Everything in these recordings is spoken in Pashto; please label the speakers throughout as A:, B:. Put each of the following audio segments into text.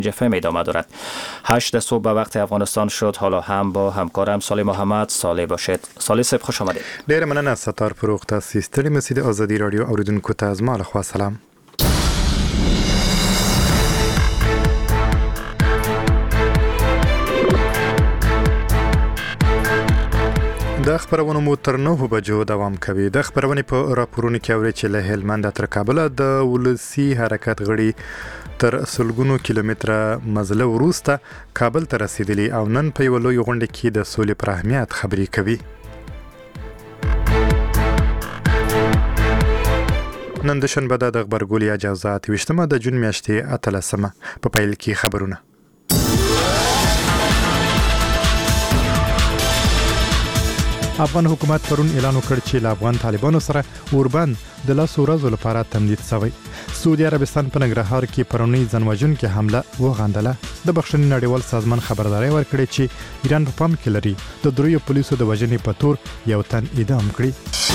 A: FM ادامه دارد. 8 صبح به وقت افغانستان شد. حالا هم با همکارم صالح محمد. صالح باشید. صالح صاحب خوش آمدید.
B: ډیر مننه ستار فروغ تاسو ستړي مسید آزادی رادیو اوریدونکو ته از ما له خوا سلام. د خبرونو مو تر 9 بجو دوام کوي. د خبرونې په راپورونو کې اوري چې له هلمند تر کابل د ولسی حرکت غړي تر سلګونو کیلومتره مزله وروسته کابل ته رسیدلی او نن په یو لوی غونډه کې د سولې پر اهمیت خبرې کوي. نن د شنبه د خبرګولۍ اجازات 28 د جون میاشتې 13 په پیل کې خبرونه. افغان حکومت پرون اعلان وکړ چې له افغان طالبانو سره اوربند د لاسو ورځو لپاره تمدید شوی. سعودي عربستان په ننګرهار کې پرونی ځانوژونکې حمله وغندله. د بخښنې نړیوال سازمان خبرداري ورکړې چې ایران په پام کې لري د دریو پولیسو د وژنې په تور یو تن اعدام کړي.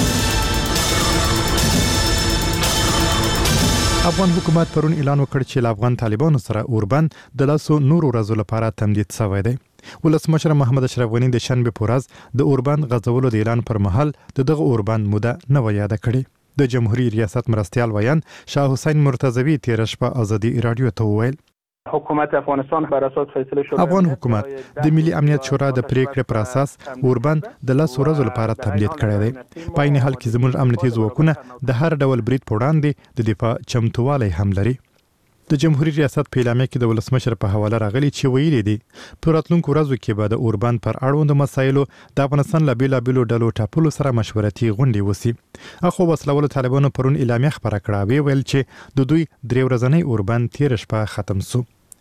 B: افغان حکومت پرون اعلان وکړ چې له افغان طالبانو سره اوربند د لاسو نور ورځو لپاره تمدید شوی دی. ولسمشر محمد اشرف غنی د شنبه په ورځ د اوربند غځولو د اعلان پر مهال دغه اوربند موده نه یاد کړي. د جمهوریت ریاست مرستیال ویان شاه حسین مرتضوی تیر شپه آزادی رادیو ته وویل
C: حکومت افغانستان بر اساس فیصله شده
B: افغان حکومت د ملي امنیت شورا د پریکړې پر اساس اوربند د لاسو ورځو لپاره تمدید کړی دی. په عین حال کې زموږ امنیتي ځواکونه د هر ډول برید په وړاندې د دفاع چمتووالی هم لري. د جمهوریت ریاست په اعلامیه کې د ولسمشر په حواله راغلی چې ویلي دي په راتلونکو ورځو کې به د اوربند پر اړوند مسایلو د افغانستان له بیلابیلو ډلو ټاپلو سره مشورتي غونډې وسی. اخو وسلوالو طالبانو پرون اعلامیه خبره کړه ویل چې د دوی 3 ورځنی اوربند تیر شپه ختم شو.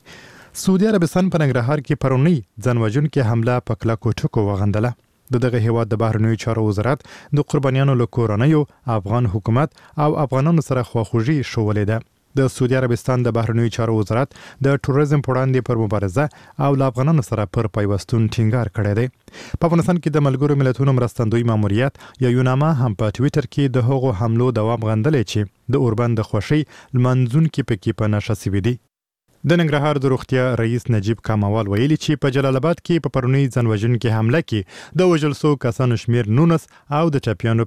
B: سعودي عربستان په ننګرهار کې پرونی ځانوژونکې حمله په کلکو ټکو وغندله. دغه هیواد د بهرنیو چارو وزارت د قربانیانو له کورنیو افغان حکومت او افغانانو سره خواخوږي شولې ده. د سعودي عربستان د بهرنیو چارو وزارت د ټوریزم په وړاندې پر مبارزه او له افغانانو سره پر پیوستون ټینګار کړی دی. په افغانستان کې د ملګرو ملتونو مرستندوی ماموریت یا یوناما هم په ټویټر کې د هغو حملو دوام غندلی چې د اوربند د خوښۍ لمانځونکي پکې په نښه شوي دي. د ننګرهار د روغتیا رئیس نجیب کاموال ویلي چې په جلال آباد کې په پرونی ځانوژونکې حمله کې د وژل شوو کسانو شمیر 19 او د ټپیانو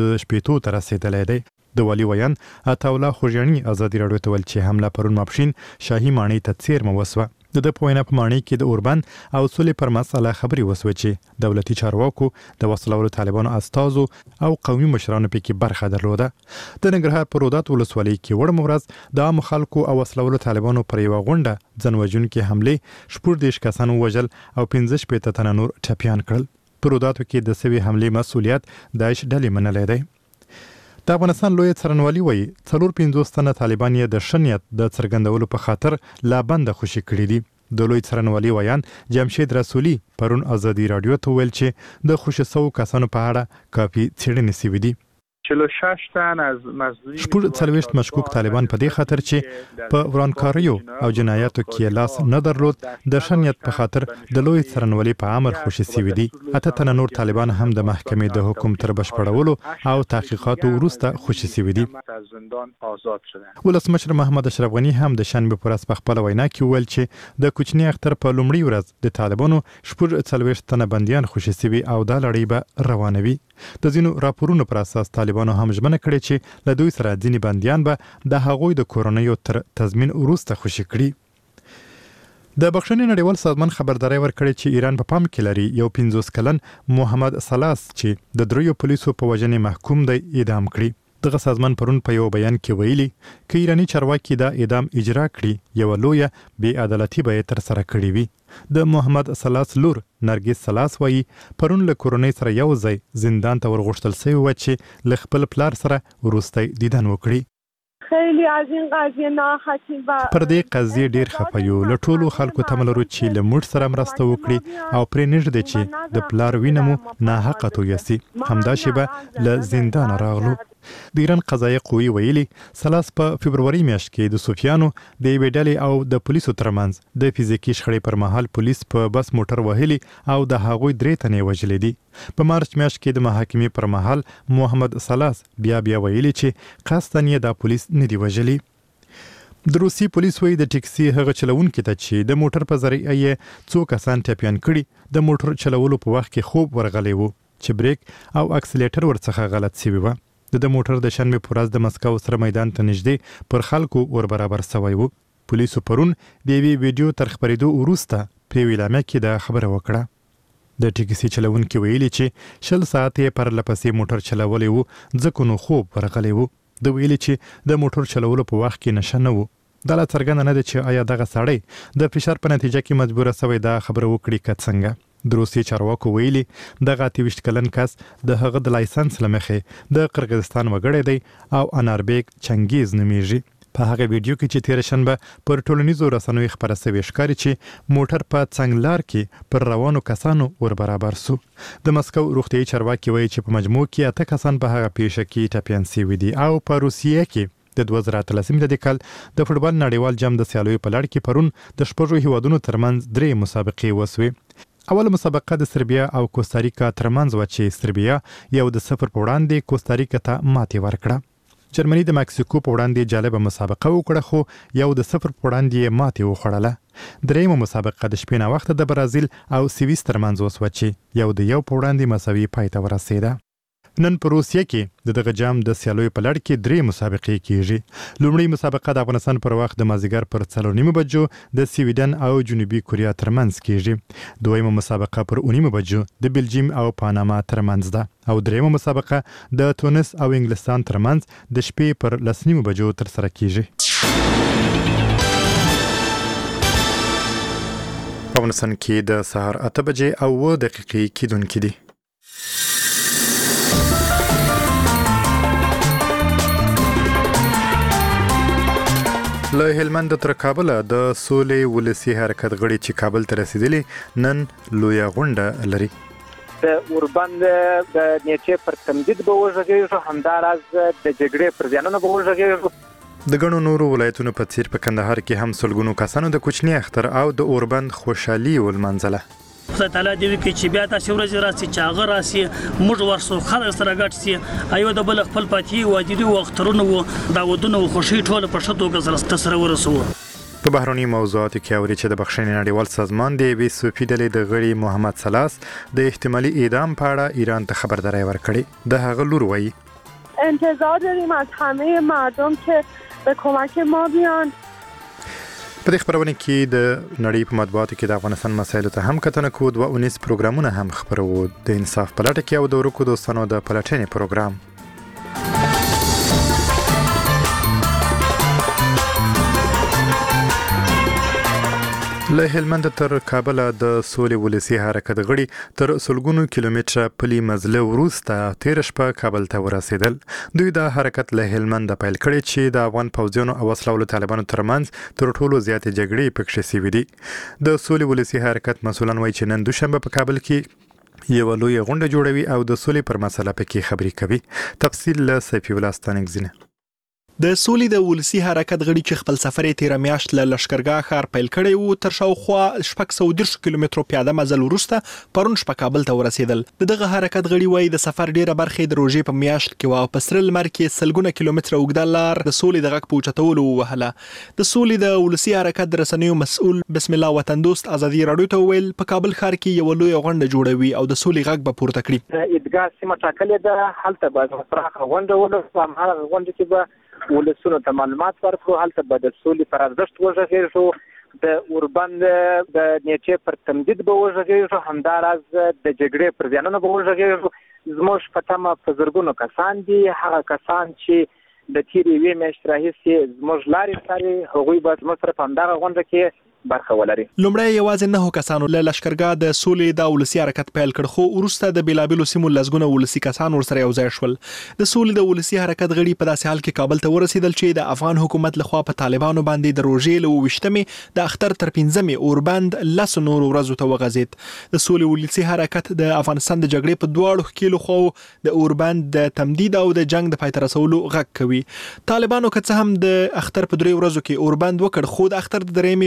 B: 15 ته رسیدلی دی. د والي ویان عطاالله خوږیاڼي آزادي رادیو ته ویل چې حمله پرون ماپښین شاهي ماڼۍ ته څیرمه وسوه. د په وینا په ماڼۍ کې د اوربند او سولې پر مسله خبرې وسوه چې دولتي چارواکو د وسلوالو طالبانو استازو او قومي مشرانو پکې برخه درلوده. د ننګرهار په رودات ولسوالۍ کې وړم ورځ د عام خلکو او وسلوالو طالبانو پر یو غونډه ځانوژونکې حملې 14 کسان وژل او 15 تنه نور ټپیان کړل. په روداتو کې د سوي حملې مسؤلیت داعش ډلې منلی دی. د افغانستان لوی څارنوالي وایي 450 تنه طالبان یې د شنیت د څرګندولو په خاطر لا بند خوشي کړي دي. د لوی څارنوالي ویان جمشید رسولي پرون آزادي رادیو ته ویل چې د خوشي سو کسانو په اړه کافي څېړنې شوې دي.
C: 46 تن از مزدورین
B: 40 مشکوک طالبان په دې خاطر چې په ورانکاریو او جنایاتو کې لاس نه درلود د شنیت په خاطر د لوی څارنوالي په امر خوشي شوي دي. اته تن نور طالبان هم د محکمې د حکم تر بشپړولو او تحقیقاتو وروسته خوشي شوي دي. ولسمشر محمد اشرف غنی هم د شنبه پر ورځ په خپل وینا کې ویل چې د کوچنی اختر په لومړي ورځ د طالبانو 40 تنه بنديان خوشي شوي او دا لړۍ به روانوي. د ځینو راپورونو پر اساس طالبانو هم ژمنه کړې چې له دوی سره ځینې بندیان به د هغوی د کورنیو تر تضمین وروسته خوشي کړي. د بخښنې نړیوال سازمان خبرداري ورکړې چې ایران په پام کې لري یو 50 کلن محمد سلاس چې د دریو پولیسو په وژنې محکوم دی اعدام کړي. دغه سازمان پرون په یو بیان کې ویلي چې ایرانی چارواکي دا اعدام اجرا کړي یو لویه بې عدالتي به تر سره کړي وي. د محمد سلاس لور نرګس سلاس وایي پرون له کورونی سره یو ځای زندان ته ورغښتل شوی و چې ل خپل پلار سره وروستی دیدن وکړي.
D: خیلی از این قضیه ناراحتیم و
B: پر دې قضیه ډیر خفه یو. له ټولو خلکو تمه لرو چې له موږ سره مرسته وکړي او پرې نږدې چې د پلار وینه مو ناحقه تویسي. همدا شیبه له زندان راغلو. د ایران قضایي قوې ویلي سلاس په فبروري میاشت کې د صوفیانو د یوې ډلې او د پولیسو ترمنځ د فزیکي شخړې پر مهال پولیس په بس موټر وهلي او د هغوی 3 تنې وژلې دي. په مارچ میاشت کې د محاکمې پر مهال محمد سلاس بیا ویلي چې قصداً یې د پولیس نه دی وژلي. د روسي پولیس وایي د ټیکسي هغه چلوونکي ته چې د موټر په ذریعه یې څو کسان ټپیان کړي د موټر چلولو په وخت کې خوب ورغلی و چې بریک او اکسلیټر ورڅخه غلط شوی و. د موټر د شنبې په ورځ د مسکو سره میدان ته نږدې پر خلکو ور برابر شوی و. پولیسو پرون د یوې ویډیو تر خپرېدو وروسته په اعلامیه کې دا خبره وکړه. د ټیکسي چلوونکي ویلي چې 20 ساعت یې پر لپسې موټر چلولی و ځکه نو خوب ورغلی و. د ویلي چې د موټر چلولو په وخت کې نشه نه و. دا لا څرګنده نه ده چې آیا دغه سړی د فشار په نتیجه کې مجبوره شوی دا خبره وکړي که څنګه. د روسیې چارواکو ویلي دغه 28 کلن کس د هغه د لایسنس له مخې د قرغیزستان وګړی دی او اناربیک چنګیز نومیږي. په هغه ویډیو کې چې تیر شنبه پر ټولنیزو رسنیو خپره شوې ښکاري چې موټر په څنګلار کې پر روانو کسانو ور برابر سو. د مسکو روغتیايي چارواکي وایي چې په مجموع کې 8 کسان په هغه پیښه کې ټپیان شوي دي او په روسیې کې د 2013 میلادي کال د فوټبال نړیوال جام د سیالیو په لړ کې پرون د 6 هیوادونو ترمنځ 3 مسابقې وسوې. اوله مسابقه د سربیا او کوستاریکا ترمنځ و چې سربیا یو د 0 په وړاندې کوستاریکا ته ماتې ورکړه. جرمني د مکسیکو په وړاندې جالبه مسابقه وکړه خو یو د 0 په وړاندې ماتې وخوړله. دریمه مسابقه د شپې ناوخته د برازیل او سویس ترمنځ وسوه چې یو د یو په وړاندې مساوي پای ته ورسېده. نن په روسیه کې دغه جام د سیالیو په لړ کې 3 مسابقې کیږي. لومړی مسابقه د افغانستان پر وخت د مازیګر پر 4:30 بجو د سویډن او جنوبي کوریا ترمنځ کیږي. دویمه مسابقه پر 9:30 بجو د بلجیم او پاناما ترمنځ ده او دریمه مسابقه د تونس او انګلستان ترمنځ د شپې پر 10:30 بجو تر سره کیږي. په افغانستان کې د سهار 8 بجې او 9 دقیقې کېدونکې دي. له هلمند تر کابل د سولې ولسی حرکت غړي چې کابل ته رسیدلي نن لویه غونډه لري.
C: د اوربند د نیټې پر تمدید به وژغېږو، همداراز د جګړې پر زیانونو به وژغېږو.
B: د ګڼو نورو ولایتونو په څیر په کندهار کې هم سلګونو کسانو د کوچني اختر او د اوربند خوشحالي ولمانځله.
E: خدای تعالی دې وکړي چې بیا تاسو ورځ راسي چې هغه راسي موږ ورسو خلک سره ګډ سي ایو د بل خپل پاتې وادي او اخترونه وو دا ودونه خوشي ټوله په شتو غزرسته سره ورسو.
B: په بهرني موضوعاتو کې اوري چې د بخښنې نړیوال سازمان د وی صوفي ډلې د غړي محمد سلاس د احتمالي اعدام په اړه ایران ته خبرداري ورکړي. د هغه لور وایي
D: انتظار داریم از همه مردم که به کمک ما بیان.
B: په دې خبرونه کې د نړۍ په مطبوعاتو کې د افغانستان مسایلو ته هم کتنه کوو. 19 پروګرامونه هم خبرو د انصاف په لټه کې او د ورکو دوستانو د پلټنې پروګرام. له هلمند تر کابل د سولې ولسی حرکت غړي تر سلګونو کیلومتره پلی مزله وروسته تیر شپه کابل ته ورسېدل. دوی د حرکت له هلمند پیل کړي چې د افغان پوځیانو او وسلوالو طالبانو ترمنځ تر ټولو زیاتې جګړې پکښې شوې دي. د سولې ولسی حرکت مسؤلان وایي چې نن دوشنبه په کابل کې یو لوی غونډه جوړوي او د سولې پر مسله پکې خبرې کوي. تفصیل له سیفی الله ستانګزینه.
F: د سولې د ولسی حرکت غړي چې خپل سفر یې 13 میاشت له لشکرګاه ښار پیل کړی وو تر شاوخوا 630 کیلومترو پیاده مزل وروسته پرون شپه کابل ته ورسېدل. دغه حرکت غړي وایي د سفر ډیره برخه د روژې په میاشت کې او په سره لمر کې سلګونه کیلومتره اوږده لار د سولې د غږ په اوچتولو ووهله. د سولې د ولسی حرکت د رسنیو مسؤل بسم الله وطن دوست ازادي راډیو ته ویل په کابل ښار کې یو لوی غونډه جوړوي او د سولې غږ به پورته کړي.
C: د ادګار سیمه ټاکلې ده، هلته به پراخه غونډه ولرو. هغه غونډه کې به ولسونو ته معلومات ورکړو، هلته به د سولې پر ارزښت وژغېږو، د اوربند د نیټې پر تمدید به وژغېږو، همداراز د جګړې پر زیانونو به وژغېږو. زموږ په تمه په زرګونو کسان دي، هغه کسان چې د تیرې یوې میاشتې راهیسې زموږ لارې څاري، هغوی به زموږ سره په همدغه غونډه کې برخه ولري.
F: لومړی یوازې 9 کسانو له لشکرګاه د سولې د ولسی حرکت پیل کړ خو وروسته د بیلابیلو سیمو لزګونه ولسی کسان ورسره یو ځای شول. د سولې د ولسی حرکت غړي په داسې حال کې کابل ته ورسېدل چې د افغان حکومت لخوا په طالبانو باندې د روژې له 28مې د اختر تر 5مې اوربند 10 نور ورځو ته وغځېد. د سولې ولسی حرکت د افغانستان د جګړې په دواړو ښکېلو خواو د اوربند د تمدید او د جنگ د پای ته رسولو غږ کوي. طالبانو که څه هم د اختر په 3 ورځو کې اوربند وکړ خو د اختر د 3مې په پای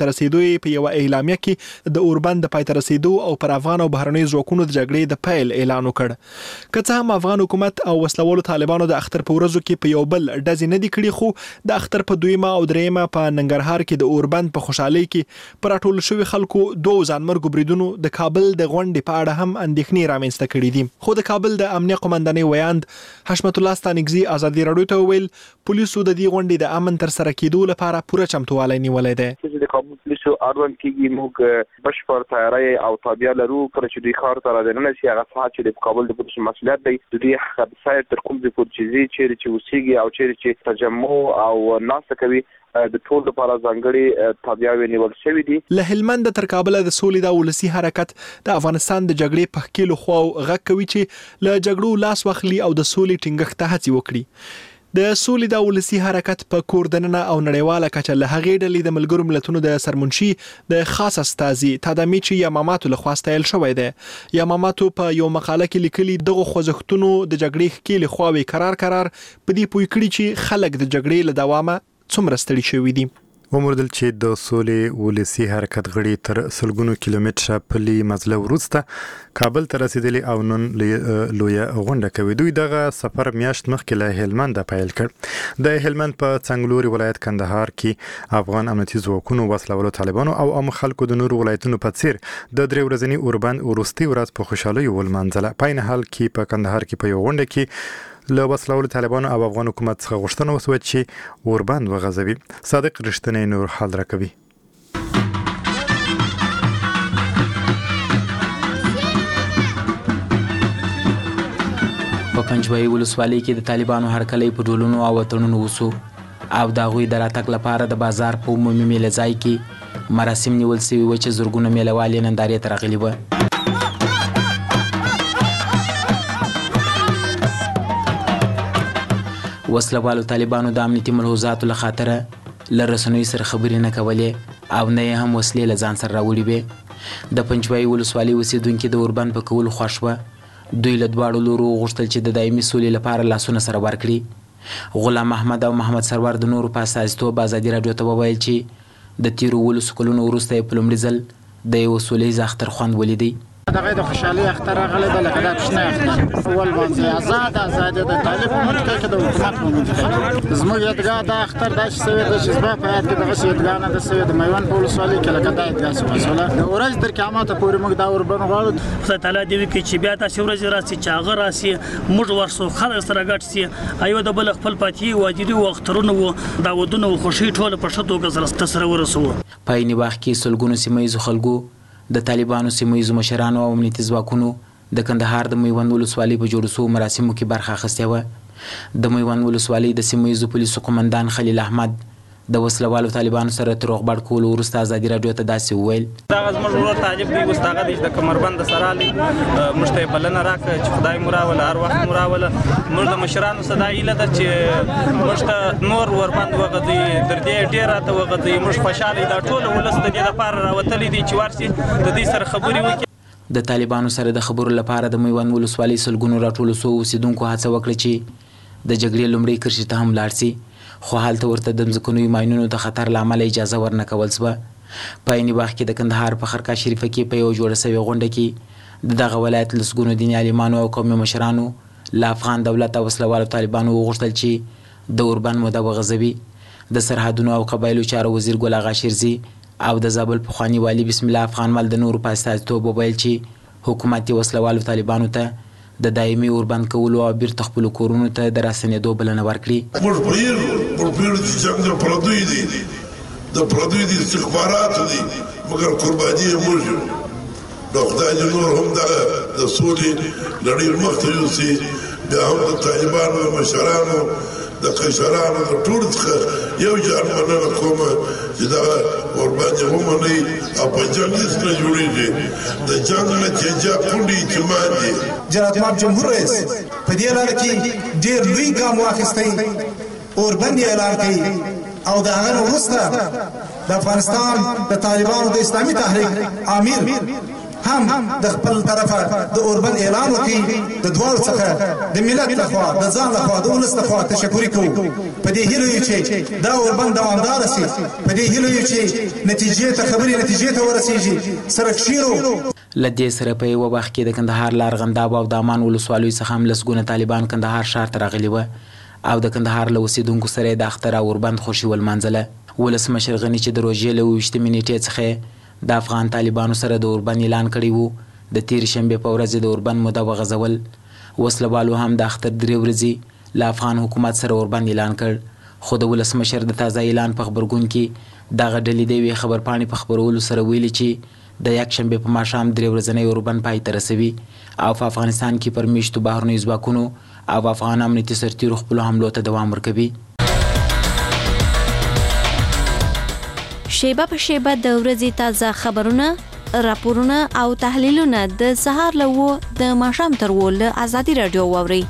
F: پای ته رسیدو په یو اعلامیه کې د اوربند د پای ته رسیدو او پر افغان او بهرنۍ ځواکونو د جګړې د پیل اعلان وکړ. که څه هم افغان حکومت او وسلوالو طالبانو د اختر په ورځو کې په یو بل ډزې نه دي کړي، خو د اختر په دویمه او دریمه په ننګرهار کې د اوربند په خوشحالۍ کې پر راټول شوي خلکو 2 ځانمرګو بریدونو د کابل د غونډې په اړه هم اندېښنې رامنځته کړې دي. خو د کابل د امنیه قومندانۍ ویاند حشمت الله ستانکزي ازادي راډیو ته وویل پولیسو د دې غونډې د امن تر سره کېدو لپاره پوره چمتووالی نیولی دی.
G: چې د کابل پولیسو اړوند کېږي موږ بشپړ تیاری او تابعه لرو. کله چې دوی ښار ته راځي چې هغه ساعت چې د کابل د پولیسو مسؤلیت دی د دوی حادثه تر کوم ځای پورې چې چیرې چې اوسېږي او چیرې چې تجمع او ناسته کوي د ټول لپاره ځانګړي تابعه نیول شوې دي.
F: له هلمند تر کابل د سولې د ولسی حرکت د افغانستان د جګړې په خکېلو خواو غږ کوي چې له جګړو لاس واخلي او د سولې ټینګښت ته هڅې وکړي. د سولې د ولسی حرکت په کوردننه او نړیواله کچه له هغې ډلې د ملګرو ملتونو د سرمنشي د خاص استازي تادمیچي یاماماتو لخوا ستایل شوی دی. یاماماتو په یو مقاله کې لیکلي دغه خوځښتونو د جګړې ښکېلې خواوې قرار په دې پوه کړي چې خلک د جګړې له دوامه څومره ستړي شوي دي.
B: وموردل چې د سولې ولسی حرکت غړي تر سلګونو کیلومتره پلي مزله وروسته کابل ته رسیدلی او نن لویه غونډه کوي. دوی دغه سفر میاشت مخکې له هلمند پیل کړ. د هلمند په څنګلوري ولایت کندهار کې افغان امنیتي ځواکونو وسلوالو طالبانو او عام خلکو د نورو ولایتونو په څیر د درې ورځني اوربند وروستي ورځ په خوشحالۍ ولمانځله. په عین حال کې په کندهار کې په یو غونډه کې له وسلوالو طالبانو او افغان حکومت څخه غوښتنه وشوه چې اوربند وغځوي. صادق رښتینی نور حال راکوي.
H: په پنجوایي ولسوالۍ کې د طالبانو هرکلی په ډولونو او وطنونو وسو او د هغوی د راتګ لپاره د بازار په عمومي میله ځای کې مراسم نیول سوي وو چې زرګونه میلهوال یې نندارې ته راغلي وه. وسلوالو طالبانو د امنیتي ملحوظاتو له خاطره له رسنیو سره خبرې نه کولې او نه یې هم وسلې له ځان سره راوړي وې. د پنجوایي ولسوالۍ اوسېدونکي د اوربند په کولو خوښ وه. دوی له دواړو لورو غوښتل چې د دایمي سولې لپاره لاسونه سره ورکړي. غلام محمد او محمد سرور د نورو په استازیتوب ازادي راډیو ته وویل چې د تیرو 12 کلونو وروسته یې په لومړي ځل د یو سولیز اختر خوند ولیدی.
I: دغه د خوشحالي اختر راغلی د لکه د کوچنی اختر اول باندې آزاد د طالب په مټ کې د حکومت په مټ کې زموږ یادګاه د اختر دا چې سوی د جذبه په یاد کې دغه یادګاه نه د سوی د میوند په ولسوالۍ کې لکه دا یادګاه مسوله د ورځ تر قیامت پورې موږ دا اوربند غواړو.
E: خدای تعالی دې وکړي چې بیا تاسو ورځ راسي چې هغه راسي موږ ورسو خلک سره ګډ سي ایو د بل خپل پاتې واجبي وخترونه وو دا ودونه خوشي ټول په شتو غزرسته سره ورسو.
H: په یوه وخت کې سلګونو سیمایي خلکو د طالبانو سیمایي مشرانو او امنیتي ځواکونو د کندهار د میوند ولسوالۍ په جوړ شوو مراسمو کې برخه اخیستې وه. د میوند ولسوالۍ د سیمایي پولیسو قومندان خلیل احمد د وسلوالو طالبانو سره تر روغبړ کولو وروسته ازادي راډیو ته داسې وویل:
J: دغه زموږ ورور طالب دی، اوس دغه د کمربند سره علی موږ ته بلنه راکړه چې خدای مو راوله، هر وخت مو راوله. موږ د مشرانو صدا ایله ده چې موږ ته نور وربند وغځي، در دې ډېر راته وغځي. موږ خوشحاله دا ټول ولس د دې لپاره راوتلی دي چې ورسي د دې سره خبرې وکړي.
H: د طالبانو سره د خبرو لپاره د میوند ولسوالۍ سلګونو راټولو سوو اوسېدونکو هڅه وکړه چې د جګړې لومړۍ کرښې ته هم لاړ سي، خو هلته ورته د ځمکنیو ماینونو د خطر له امله اجازه ورنه کول شوه. په عین وخت کې د کندهار په خرقه شریفه کې په یوه جوړه سوې غونډه کې د دغه ولایت لسګونو دیني عالمانو او قومي مشرانو له افغان دولت او وسلوالو طالبانو وغوښتل چې د اوربند موده وغځوي. د سرحدونو او قبایلو چارو وزیر ګل اغا شیرزي او د زابل پخواني والي بسم الله افغان مل د نورو په استازیتوب وویل چې حکومت یې وسلوالو طالبانو ته د دایمي اوربند کولو او بیرته خپلو کورونو ته د راستنېدو بلنه ورکړي.
K: موږ پوهېږو چې جنګ د پردیو دی، د پردیو د استخباراتو دی، مګر قرباني یې موږ یو. نو خدای دې نور هم دغه د سولې لړۍ مخته یوسي. بیا هم د طالبانو د مشرانو د قیصرانو د ټولو څخه یو جان مننه کوم چې دغه اوربند یې ومنئ او په جنګ هېڅ نه جوړېږي. د جنګ نتیجه کونډې اعتماد دی.
L: جناب مام جمهور رئیس په دې لاره کې ډېر لوی ګام واخیستی، اوربند یې اعلان کړي او د هغه وروسته د افغانستان د طالبانو د اسلامي تحریک امیر هم د خپل طرفه د اوربند اعلان وکړي د دواړو څخه د ملت لخوا د ځان لخوا د ولس لخوا تشکر کوو په دې هیله یو چې دا اوربند دوامدار شي په دې هیله یو چې نتیجې ته ورسیږي سرک شیرو
H: لدې سره په یو وخت کې د کندهار لارغنداب او د امان ولسوالیو څخه هم لسګونه طالبان کندهار ښار ته راغلي وو او د کندهار له اوسېدونکو سره د اختر او اوربند خوښي ولمانځله ولسمشر غني چې د روژې له 28 نیټې څخه د افغان طالبانو سره د اوربند اعلان کړی وو د تیر شنبې په ورځ د اوربند موده وغځول وسلوالو هم د اختر 3 ورځې له افغان حکومت سره اوربند اعلان کړ خو د ولسمشر د تازه اعلان په خبرګون کې دغه ډلې د یوې خبرپاڼې په خپرولو سره ویلي چې د یکشنبې په ماښام 3 ورځنی اوربند پای ته رسوي او په افغانستان کې پر میشتو بهرنیو ځواکونو او افغان امنیتي سرتیرو خپلو حملو ته دوام ورکوي.
M: شیبه په شیبه د ورځې تازه خبرونه، راپورونه او تحلیلونه د سهار له 9 د ماښام تر 10 له ازادي رادیو واورئ.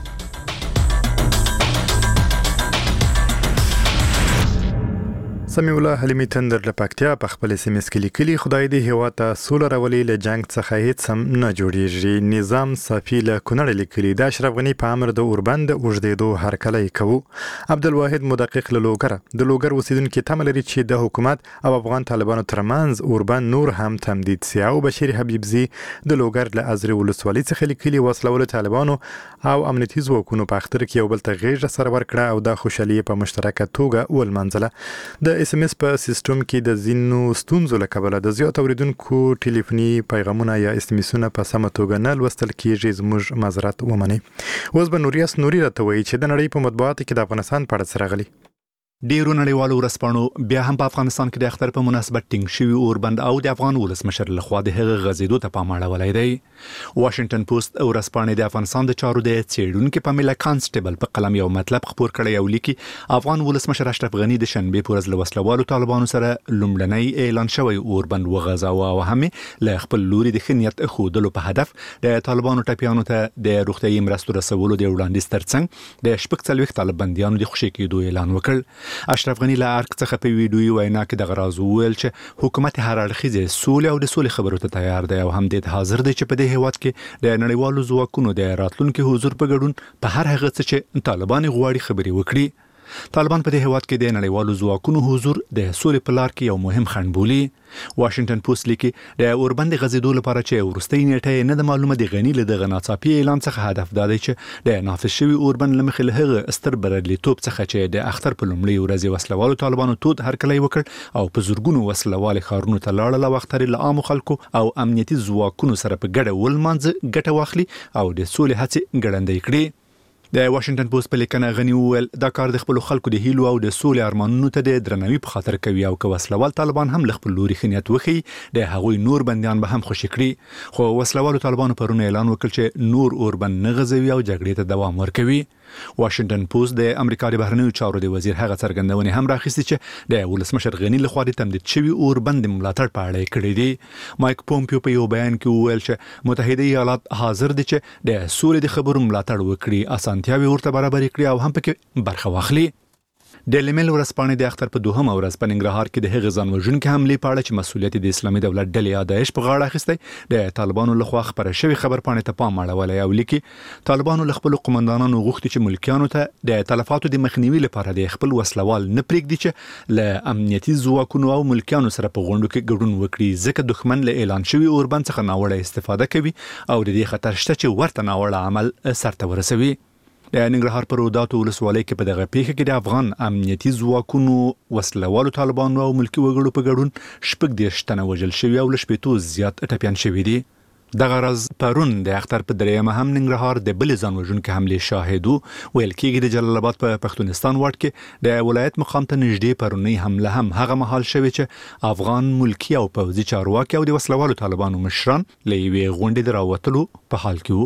B: سمیع الله حلیمی تندر له پکتیا په خپل SMS کې لیکلي خدای دې هیواد ته سوله راولي له جنگ څخه هیڅ هم نه جوړیږي. نظام صافی له کونړ لیکلي د اشرف غنی په امر د اوربند اوږدېدو هرکلی کوو. عبدالواحد مدقق له لوګر د لوګر اوسیدونکي تمه لري چې د حکومت او افغان طالبانو ترمنځ اوربند نور هم تمدید سي. او بشیر حبیبزی د لوګر له ازري ولسوالۍ څخه لیکلي وسلوال طالبانو او امنیتي ځواکونو په اختر کې یو بل ته غیږه سره ورکړه او د خوشحالي په مشترکه توګه ولمانځله. د SMS په سیستم کې د ځینو ستونزو له کبله د زیات اوریدونکو ټلیفوني پیغامونه یا SMS په سمه توګه نه لوستل کیږي. زموږ معذرت ومنئ. اوس به نوریاس نوري راته وایي چې د نړۍ په مطبوعاتو کې د افغانستان په اړه څه راغلي.
F: ډیرو نړیوالو ورځپاڼو بیا هم په افغانستان کې د اختر په مناسبت ټینګ شوي اوربند او د افغان ولسمشر لخوا د هغه غځېدو ته پام اړولی دی. واشنگټن پوسټ ورځپاڼې د افغانستان د چارو د څېړونکي پامیلا کانسټیبل په قلم یو مطلب خپور کړی او لیکي افغان ولسمشر اشرف غني د شنبې په ورځ له وسلوالو طالبانو سره لومړنی اعلان شوی اوربند وغځاوه او هم له خپل لوري د ښه نیت ښودلو په هدف د طالبانو ټپیانو ته د روغتیايي مرستو رسولو د وړاندیز ترڅنګ د 46 طالب بندیانو د خوشي کېدو اعلان وکړ. اشرف غني له ارګ څخه په ویډیوي وینا کې د غراز ویل چې حکومت هر اړخیزه سولې او د سولې خبرو ته تیار دی او هم د حاضر دی چې په دې هیواد کې د نړیوالو ځواکونو د راتلونکو حضور په ګډون په هر هغه څه چې طالبان غواړي خبري وکړي. طالبان په دې هیواد کې د نړیوالو ځواکونو حضور د سولې په لار کې یو مهم خنډ بولي. واشنگټن پوسټ لیکي د اوربند غځېدو لپاره چې وروستۍ نیټه نه د معلومه د غني له دغه ناڅاپي اعلان څخه هدف دا دی چې د نافذ شوي اوربند له مخې له هغه ستر بریالیتوب څخه چې د اختر په لومړۍ ورځ وسلوالو طالبانو تود هرکلی وکړ او په زورګونو وسلوال ښارونو ته لاړل او اختر له عامو خلکو او امنیتي ځواکونو سره په ګډه ولمانځه ګټه واخلي او د سولې هڅې ګړندۍ کړي. د واشنگټن پوسټ په لیکنه غني وویل دا کار د خپل خلکو د هیلو او د سولې ارمانونو ته د درناوي په خاطر کوي او که وسلوال طالبان هم له خپل لوري خنیت وخی د هغوی نور بندیان به هم خوشی کړي. خو وسلوالو طالبانو پرون اعلان وکړ چې نور اوربند نه غځوي او جګړې ته دوام ورکوي. واشنگټن پوسټ د امریکا د بهرنیو چارو د وزیر هغه څرګندونې هم راخیستې چې د ولسمشر غني لخوا د تمدید شوي اوربند ملاتړ په اړه کړی دی. مایک پومپیو په یو بیان کې وویل چې متحده ایالات حاضر دي چې د سولې د خبرو ملاتړ وکړي، اسانتیاوي ورته برابر کړي او هم پکې برخه واخلي. ډیلی میل ورځپاڼې د اختر په 2مه ورځ په ننګرهار کې د هغې ځانوژونکې حملې په اړه چې مسؤلیت د اسلامي دولت ډلې یا داعش په غاړه اخیستی د طالبانو لخوا خپره شوې خبرپاڼې ته پام اړولی او لیکي طالبانو له خپلو قمندانانو غوښتي چې ملکیانو ته د تلفاتو د مخنیوي لپاره د خپل وسلوال نه پرېږدي چې له امنیتي ځواکونو او ملکیانو سره په غونډو کې ګډون وکړي ځکه دښمن له اعلان شوي اوربند څخه ناوړه استفاده کوي او د دې خطر شته چې ورته ناوړه عمل سرته ورسوي. د ننګرهار په روداتو ولسوالۍ کې په دغه پیښه کې د افغان امنیتي ځواکونو وسلوالو طالبانو او ملکي وګړو په ګډون 14 تنه وژل شوي او له 80 زیات ټپیان شوي دي. دغه ورځ پرون د اختر په 3مه هم ننګرهار د بلې ځانوژونکې حملې شاهدو. ویل کېږي د جلال آباد په پښتونستان واټ کې د ولایت مقام ته نږدې پرونی حمله هم هغه مهال شوې چې افغان ملکي او پوځي چارواکي او د وسلوالو طالبانو مشران له یوې غونډې د راوتلو په حال کې وو.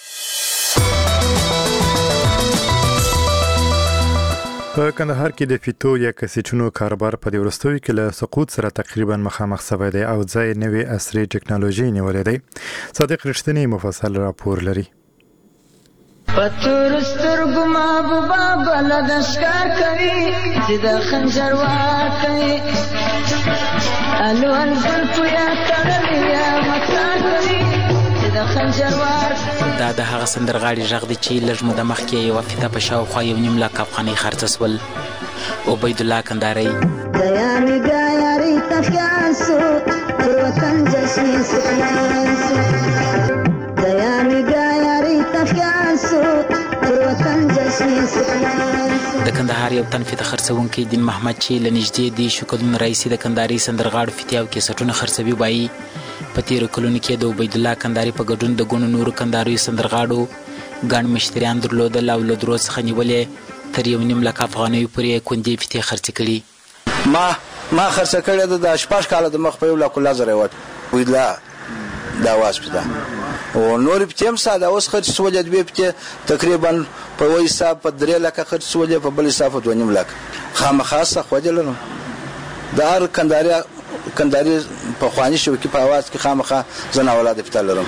B: په کندهار کې د فیتو یا کسیچونو کاروبار په دې وروستیو کې له سقوط سره تقریبا مخامخ شوی دی او ځای نوې عصري ټکنالوژي نیولې دی. صادق رښتینی مفصل راپور لري.
N: پتور سترګو محبوبا بلد ښکار کوي چې د خنجر واکوي الوان زلفو یا تړلې یا مکار کوي خنجر
H: دا د هغه سندرغاړي غږ دی چې لږ موده مخکې یوه فیته په شاوخوا 1.5 لک افغانۍ خرڅه سول. عبید الله کندهاری.
N: دیانی دیاری تفیان سو پر وطن جشن سکلان سو دیانی دیاری تفیان سو پر وطن جشن سکلان سو.
H: د کندهار یو تن فیته خرڅونکی دین محمد چې له نږدې دې شو کلونو راهیسې د کندهاري سندرغاړو فیتې او کیسټونه خرڅوي وایي په تېرو کلونو کې د عبید الله کندهاري په ګډون د ګڼو نورو کندهاریو سندرغاړو ګڼ مشتریان درلودل او له درود څخه نیولې تر 1.5 لک افغانیو پورې کندې فیتې خرڅې کړي.
O: ما خرڅه کړې ده د 8 کاله د مخ په 1,00,000 وټ عبید الله د اواز پیدا او نور په تیم ساده اوس خرڅ سولې دوی په تقریبا په وای حساب په 3 لک خرڅ سولې په بل حساب 2.5 لک خامخاسه خوجلنو د هر کندهاري په خواني شو کې په اواز کې خامخا زنا اولاد پتل لرم.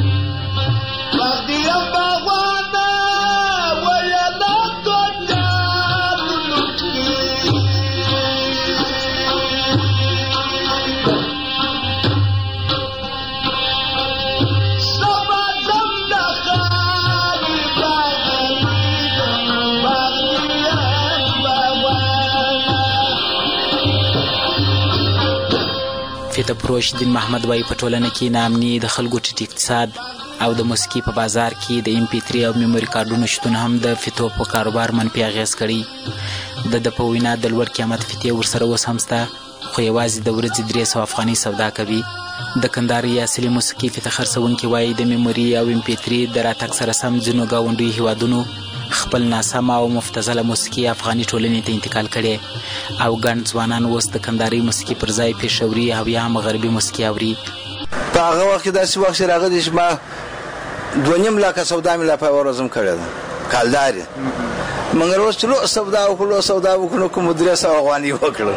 H: فیته پروش دین محمد وایي په ټولنه کې ناامني د خلکو ټیټ اقتصاد او د موسیقي په بازار کې د MP3 او میموري کارډونو شتون هم د فیتو په کاروبار منفي اغېز کړي. د په وینا د لوړ قیمت فیتې ورسره اوس هم شته خو یوازې د ورځې 300 افغانۍ سودا کوي. د کندهاري اصلي موسیقي فیته خرڅونکي وایي د میموري او MP3 د راتګ سره سم ځینو ګاونډیو هیوادونو خپل ناسمه او مفتزله موسیقي افغاني ټولنې ته انتقال کړي او ګڼ ځوانان اوس د کندهاري موسیقي پر ځای پېښوري او یا هم غربي موسیقي اوري.
O: په هغه وخت کې داسې وخت راغلی چې ما 2.5 لک سودا مې لا په ورځم کړې ده کالداري مګر اوس چې لو سودا وکړو کوم 300 افغانۍ وکړو.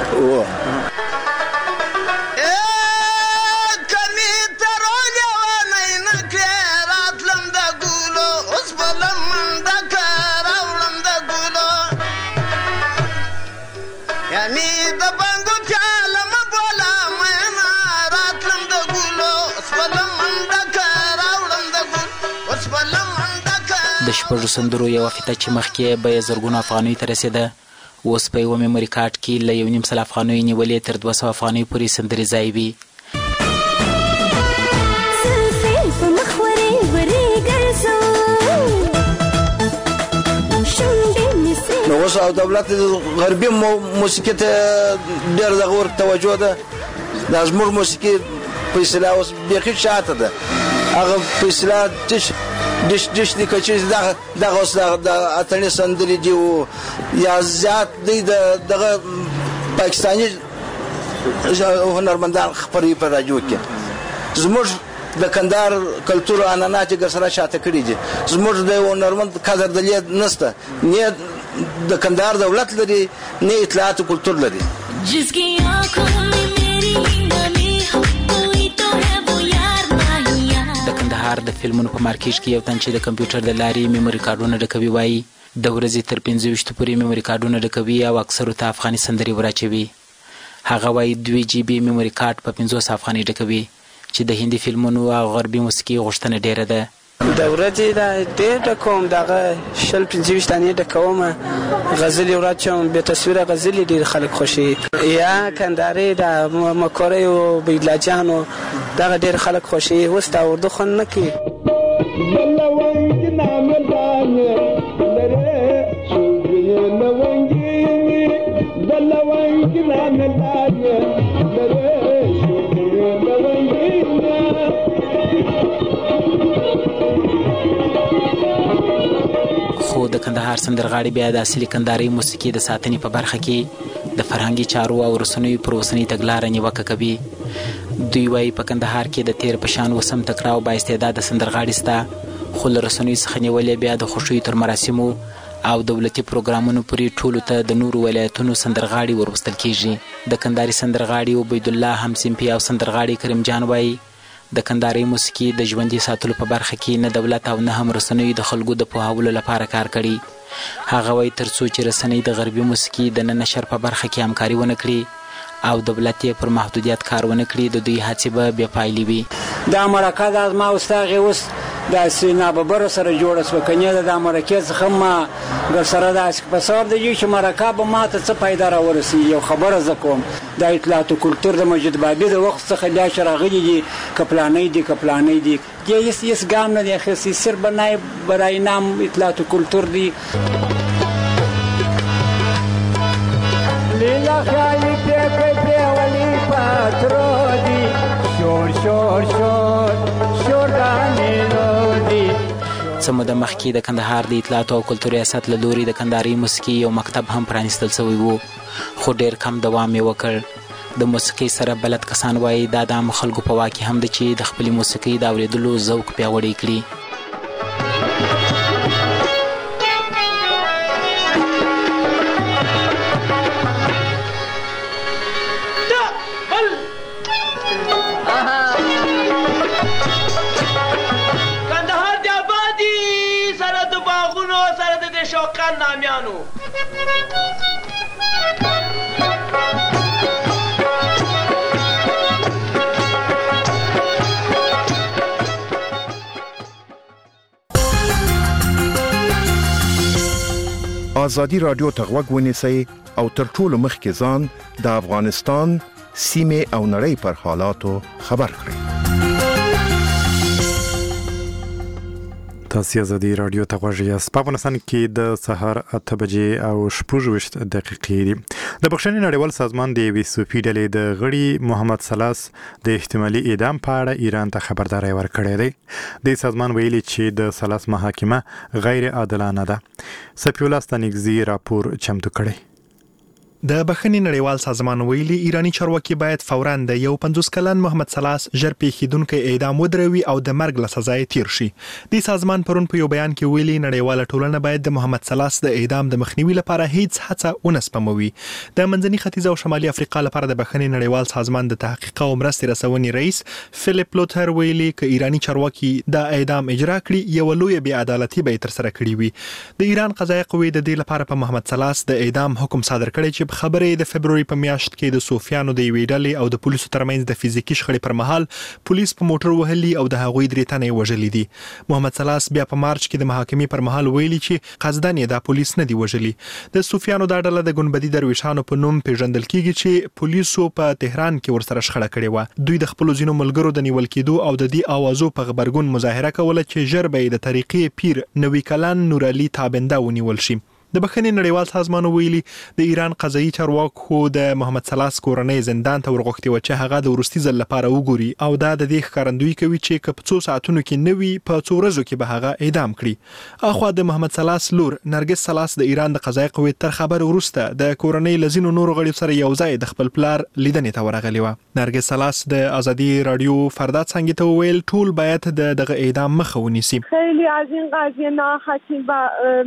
H: د شپږو سندرو یوه فیته چې مخکې بیه زرګونو افغانیو ته رسېده اوس په یوه میموري کارډ کې له 1.5 افغانیو نیولې تر 200 افغانیو پورې سندرې ځای وي.
O: نو اوس او دولت غربي موسیقي ته ډېر دغه ور توجه ده. دا زموږ موسیقي په اصطلاح اوس بیخي شاته ده. هغه په اصطلاح ډش دی که چې دغه اوس د اتڼي سندرې دي یا زیات دی دغه پاکستاني هنرمندان خپروي په راډیو کې. زموږ د کندهار کلتور عنعنات یې سره شاته کړي دي. زموږ د هنرمند قدر دلیه نشته، نه د کندهار دولت لري نه اطلاعات او کلتور لري.
H: د کندهار د فلمونو په مارکیټ کې یو تن چې د کمپیوټر د لارې میموري کارډونه ډکوي وایي د ورځې تر 25 پورې میموري کارډونه ډکوي او اکثرو ته افغاني سندرې وراچوي. هغه وایي 2 GB میموري کارډ په 500 افغانۍ ډکوي چې د هندي فلمونو او غربي موسیقي غوښتنه ډیره ده.
P: د ورځې دا ډېر ډکوم، دغه 25 دانې ډکوم، غزلې وراچوم، بې تصویره غزلې ډېر خلک خوښوي. یا کندهاري د مکورۍ او بیدلاجانو دغه ډېر خلک خوښوي. اوس دا اردو خوند نه کوي.
H: خو د کندهار سندرغاړي بیا د اصلي کندهاري موسیقي د ساتنې په برخه کې د فرهنګي چارو او رسنیو پر اوسنۍ تګلاره نیوکه کوي. دوی وایي په کندهار کې د تیر په شان اوس هم تکړه او بااستعداده سندرغاړي شته، خو له رسنیو څخه نیولې بیا د خوښیو تر مراسمو او دولتي پروګرامونو پورې ټولو ته د نورو ولایتونو سندرغاړي وروستل کیږي. د کندهاري سندرغاړي عبید الله همصنفي او سندرغاړي کریم جان وایي د کندهاري موسیقي د ژوندي ساتلو په برخه کې نه دولت او نه هم رسنیو د خلکو د پوهاولو لپاره کار کړي. هغه وایي تر څو چې رسنۍ د غربي موسیقي د نشر په برخه کې همکاري ونه کړي او دولت یې پر محدودیت کار ونه کړي د دوی هڅې به بې پایلې وي.
Q: دا مرکه د ما استاد اوس د سیناببر سره جوړ شو کنه د امریکا څخه ما ګر سره د اسپاسور د یو چې مرکه به ماته څه پیدا را ورسی یو خبره زکوم د اطلاعات کلچر د مسجد بابي د وخت څخه بیا شراغلي دي کپلانې دي یس ګام نه دی خصي سر بنای برای نام اطلاعات کلچر دی لیلا خیالی په ولی پاترو دی شور دانی
H: څه موده مخکې د کندهار د اطلاعاتو او کلتور ریاست له لوري د کندهاري موسیقي یو مکتب هم پرانیستل شوی و خو ډېر کم دوام یې وکړ د موسیقي سره بلد کسان وایي دا د عامو خلکو په واک کې هم ده چې د خپلې موسیقي د اورېدلو ذوق پیاوړی کړي
R: شوقان نامیانو
S: آزادی رادیو ته غوږ ونیسئ او تر ټولو مخکې ځان د افغانستان سیمې او نړۍ پر حالاتو خبر کړئ.
B: تاسو آزادي رادیو ته غوږ یاست. په افغانستان کې د سهار 8 بجې او 26 دقیقې دي. د بخښنې نړیوال سازمان د یوې صوفي ډلې د غړي محمد سلاس د احتمالي اعدام په اړه ایران ته خبرداری ورکړی دی. د سازمان ویلي چې د سلاس محاکمه غیر عادلانه ده. سپی الله ستانکزي راپور چمتو کړی.
F: د بخښنې نړیوال سازمان ویلي ایرانی چارواکي باید فوراً د یو 50 کلن محمد سلاس ژر پیښیدونکي اعدام ودروي او د مرګ له سزا تیر شي. د سازمان پرون په یو بیان کې ویلي نړیواله ټولنه باید د محمد سلاس د اعدام د مخنیوي لپاره هیڅ هڅه ونه سپموي. د منځني ختیځ او شمالي افریقا لپاره د بخښنې نړیوال سازمان د تحقیق او مرستې رسونې رئیس فلیپ لوتر ویلي ک ایرانی چارواکي د اعدام اجرا کړي یو لوی بې عدالتي به تر سره کړي وي. د ایران قضایي قوې د دې لپاره په محمد سلاس د اعدام حکم صادر کړی چې خبرې د فبرवरी په میاشت کې د صوفیانو د یوې ډلې او د پولیسو ترمنځ د فزیکی شخړې پر مهال پولیس په موټر وهلي او د هغوی درې تنې وژلي دي. محمد سلاس بیا په مارچ کې د محاکمې پر مهال ویلي چې قصدن یې د پولیس نه دی وژلي. د صوفیانو د ډله د ګنبدي درویشانو په نوم پیژندل کیږي چې پولیسو په تهران کې ورسره شخړه کړې و. دوی د خپل ځینو ملګرو د نیول کېدو او د دې اوازو په غبرګون مظاهره کوله چې ژر به د طریقې پیر نوی کلن نور علي تابنده ونیول شي. د بخښنې نړیوال سازمان ویلي د ایران قضایي چارواکو د محمد سلاس کورنۍ زندان ته ورغوښتي و چې هغه د وروستي ځل لپاره وګوري او دا د دې ښکارندویي کوي چې که په 2 ساعتونو کې نوي په 2 ورځو کې به هغه اعدام کړي. اخوا د محمد سلاس لور نرګس سلاس د ایران د قضایي قوې تر خبر وروسته د کورنۍ لزینو نورو غړي سره یو ځای د خپل پلار لیدنې ته ورغلی و. نرګس سلاس د آزادی رادیو فرداد څنګه ته ویل ټول باید دغه اعدام مخه ونیسي.
D: خیلی از این قضیه ناراحتیم و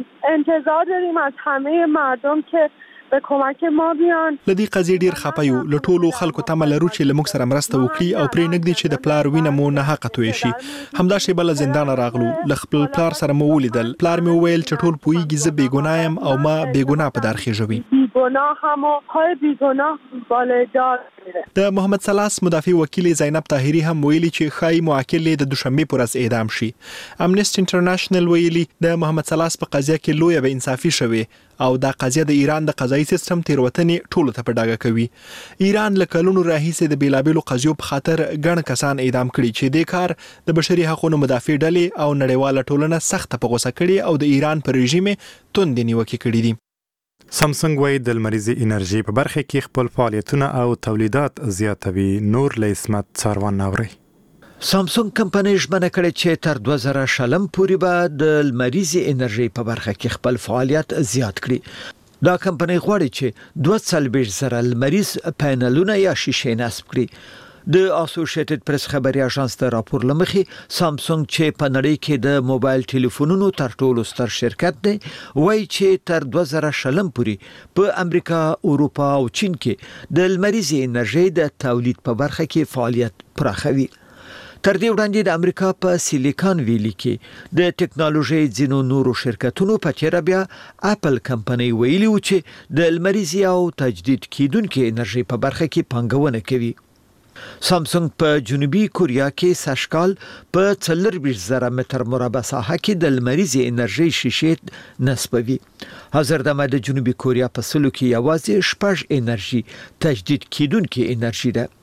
D: انتظار داریم از همه مردم که به کمک ما بیان.
F: لدی قضیه ډیر خپه یو له ټولو خلکو تمه لرو چې لموږ سره مرسته وکړي او پرې نګدي چې د پلار وینه مو نه حق توي شي. همدا شی بل زندان راغلو ل خپل پلار سره مو ولیدل. پلار مې ویل چې ټول پویږي زه بیګنایم او ما بیګنا په دار خېژوي.
D: بیگناه هم های بیگناه بالدار.
F: د محمد سلاس مدافع وکیل زینب طاهری هم ویلي چې خای موکل د دوشنبه پر ورځ اعدام شي. امنیسټي انټرنیشنل ویلي د محمد سلاس په قضیه کې لوی به انصافي شوه او دا قضیه د ایران د قضایي سیستم تیروتنې ټولو ته په ډاګه کوي. ایران له کلونو راهیسې د بیلابیلو قضیو په خاطر ګڼ کسان اعدام کړي چې د کار د بشري حقوقو مدافع ډلې او نړیواله ټولنه سخت په غوسه کړي او د ایران پر رژیم توندې نیوکې کړي دي.
B: سامسونګ وايي د لمریزي انرژي په برخه کې خپل فعالیتونه او تولیدات زیاتوي. نور له اسمت څاروان ناوري.
T: سامسونګ کمپنۍ ژمنه کړې چې تر 2000 پورې به د لمریزي انرژي په برخه کې خپل فعالیت زیات کړي. دا کمپنۍ غواړي چې 240,000 لمریز پینلونه یا شیشې نصب کړي. د اسوسییټډ پریس خبري اژانس ته راپور لمخې سامسونګ چې په نړۍ کې د موبایل ټلیفونونو تر ټولو ستر شرکت دی وایي چې تر 2000 پورې په امریکا، اروپا او چین کې د لمریزي انرژي د تولید په برخه کې فعالیت پراخوي. تر دې وړاندې د امریکا په سیلیکان ویلي کې د ټکنالوژي ځینو نورو شرکتونو په چیرې بیا اپل کمپنۍ ویلي و چې د لمریزي او تجدید کیدونکو انرژي په برخه کې پانګونه کوي. سامسونګ په جنوبي کوریا کې سشکال په 40,000 متر مربع ساحه کې د لمریزې انرژي شیشې نصبوي. حاضردمه د جنوبي کوریا په سلو کې یوازې 6 انرژي تجدید کیدونکې انرژي ده.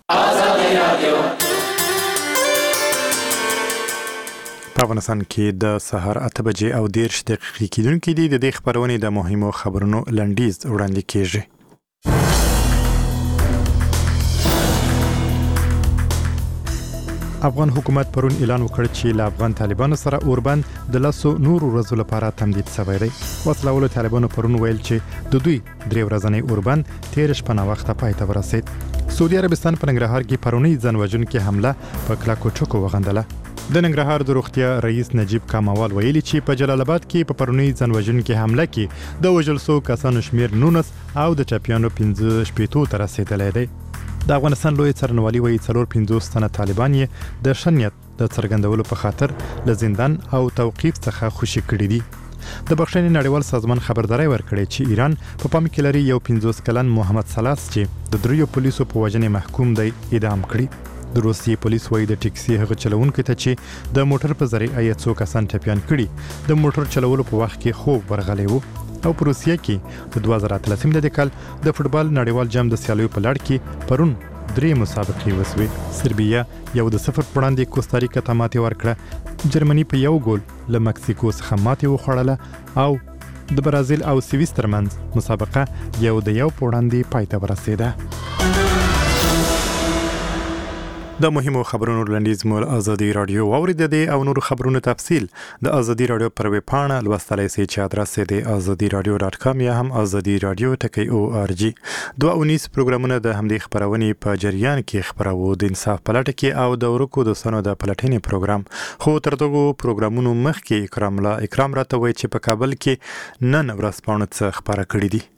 B: په افغانستان کې د سهار 8 بجې او 10 دقیقې کېدونکې دي. د دې خبرونې د مهمو خبرونو لنډیز وړاندې کیږي. افغان حکومت پرون اعلان وکړ چې له افغان طالبانو سره اوربند د لاسو نور ورځو لپاره تمدید شوی دی. وسلهوالو طالبانو پرون ویل چې د دوی 3 ورځنی اوربند 13 شپه وخت پای ته ورسید. سعودي عربستان په ننګرهار کې پرونی ځانوژونکې حمله په کلاکو چوکو وغندله. د ننګرهار د روغتیا رئیس نجیب کاموال ویلي چې په جلال آباد کې په پرونی ځانوژونکې حمله کې د وژل شوو کسانو شمیر 19 او د ټپیانو 15 ته رسیدلی دی. د افغانستان لوی څارنوالي وایي 450 تنه طالبان یې د شنیت د څرګندولو په خاطر له زندان او توقیف څخه خوشي کړي دي. د بخښنې نړیوال سازمان خبرداري ورکړي چې ایران په پام کې لري یو 50 کلن محمد سلاس چې د 3 پولیسو په وژنې محکوم دی اعدام کړي. د روسیې پولیس وایي د ټیکسي هغه چلوونکو ته چې د موټر په ذریعه یې څو کسان ټپیان کړي د موټر چلولو په وخت کې خوب ورغلی و. او په روسیې کې د 2013 کال د فوتبال نړیوال جام د سیالیو په لړ کې پرون 3 مسابقې وسوي. سربیا یو د 0 وړاندې کوستاریکا ته ماتې ورکړه. جرمني په یو ګول له مکسیکو څخه ماتې وخوړله او د برازیل او سویس ترمنځ مسابقه یو د یو وړاندې پای ته ورسېده. د مهمو خبرونو لنډیز مول ازادي رادیو اوریدلې او نور خبرونو تفصیل د ازادي رادیو پر ویب پاڼه لوستلای شئ چې ادرس یې د azadiradio.com یا هم azadiradio.org. 219 پروګرامونه د همدې خبرونې په جریان کې خبرو د انصاف پلټ کې او د ورکو د سنو د پلټنې پروګرام. خو تر دغه پروګرامونو مخکې اکرام راته وایي چې په کابل کې نن ورځپاڼه څه خبره کړې دي.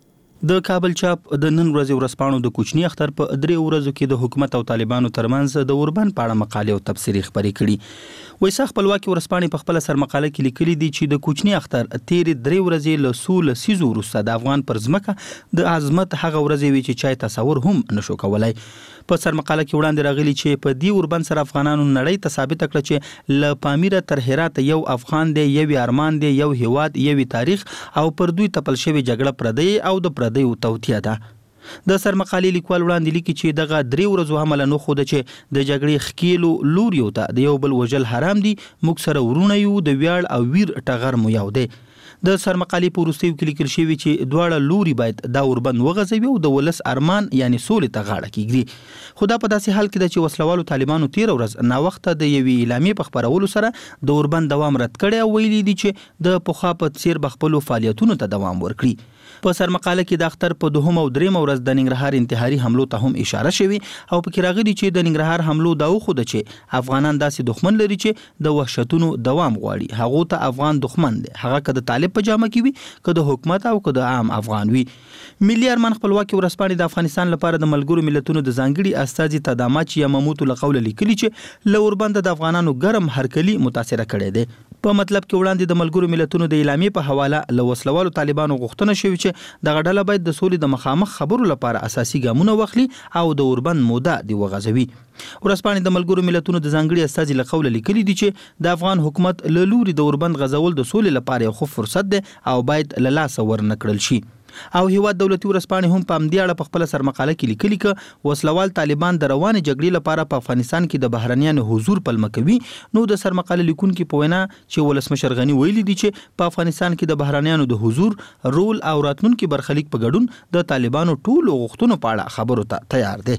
U: د کابل چاپ د نن ورځې ورځپاڼو د کوچنی اختر په 3 ورځو کې د حکومت او طالبانو ترمنځ د اوربند په اړه مقالې او تبصرې خبرې کړي. وایي خپلواکي ورځپاڼې په خپل سر مقاله کې لیکلي دي چې د کوچنی اختر تیر 3 ورځې له سول سیزو وروسته د افغان پر ځمکه د عظمت هغه ورځې وی چې چای تصور هم نشو کولای. په سر مقاله کې وړاندې راغلي چې په دې اوربند سره افغانانو نړۍ ته ثابت کړ چې ل پامیره تر هرات یو افغان دی، یو ارمان دی، یو هیواد، یو تاریخ او پر دوی تپل شوی جګړه پردی او د پردی توتیه ده. د سر مقالې لیکوال وړاندې لیکي چې دغه 3 ورځو حمله نه خو د چې د جګړې خکیلو لوریو ته د یو بل وجل حرام دي، موږ سره ورونه یو، د ویاړ او ویر ټغر مو یو دی. د سر مقالې په وروستیو کې لیکل شوی چې دواړه لوري باید دا اوربند وغځوي او د ولس ارمان یعنی سولې ته غاړه کیږي. خدا په داسې حال کې د چې وسلوالو طالبانو 13 ورځ نا وخت د یوې اعلامیې په خبرولو سره د اوربند دوام رد کړي او ویلي دي چې د پخوا په څیر بخپلو فعالیتونو ته دوام ورکړي. په سر مقاله کې د اختر په 2 او 3 ورځ د ننګرهار انتحاري حملو ته هم اشاره شوی او په کې راغلي چې د ننګرهار حملو دا خو د چې افغانان داسې دښمن لري چې د وحشتونو دوام غواړي. هغه ته افغان دښمن دی، هغه که د طالب په جامه کې وي، که د حکومت او که د عام افغان وي. ملي ارمان خپلواکي ورځپاڼې د افغانستان لپاره د ملګرو ملتونو د ځانګړي استازي تدامات یا مموت لقول لیکلي چې لوربند د افغانانو ګرم هرکلی متاثر کړي دي. په مطلب کې وړاندې د ملګرو ملتونو د اعلامیې په حواله له وسلوالو طالبانو غوښتنه شوې چې دغه ډله باید د سولې د مخامخ خبرو لپاره اساسي ګامونه واخلي او د اوربند موده دی وغځوي. ورځپاڼې د ملګرو ملتونو د ځانګړي استازي لقول لیکلي دي چې د افغان حکومت له لوري د اوربند غځول د سولې لپاره یو ښه فرصت دی او باید له لاسه ورنکړل شي. او هیواد دولتي ورځپاڼې هم په همدې اړه په خپل سر مقاله کې لیکلي ک وسلوال طالبان د روانې جګړې لپاره په افغانستان کې د بهرنیانو حضور پلمه کوي. نو د سر مقاله لیکونکو په وینا چې ولسمشر غنی ویلي دي چې په افغانستان کې د بهرنیانو د حضور رول او راتلونکو برخلیک په ګډون د طالبانو ټولو غوښتنو په اړه خبرو ته تیار دي.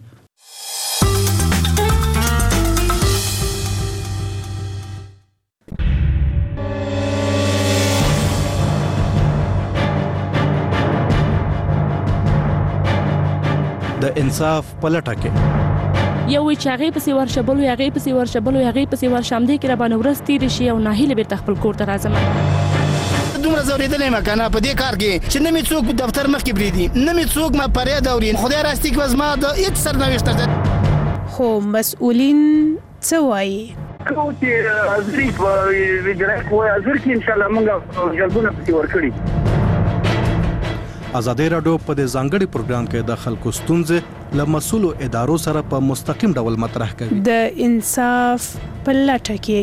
V: د انصاف پلټه کې
W: یو چې هغه پسې ورشبلو هغه پسې ورشمدې کې را باندې ورستې شي او ناهیله بیرته خپل کور ته راځم.
X: دومره زوریدلې مکنه په دې کار کې چې نه می څوک دفتر مخ کې بریدي، نه می څوک ما پرې دورین خدای راستي کې وزما د هیڅ سرنوشت ده.
W: خو مسؤلین څه وایي؟
X: کوتي ازری په ویډرک وای ازر کې ان شاء الله موږ جلبونه پسې ورکړي.
V: ازادي رادیو په دې ځانګړي پروګرام کې د خلکو ستونزې
U: له مسؤلو ادارو سره په مستقیم ډول مطرح کوي.
W: د انصاف په لټه کې.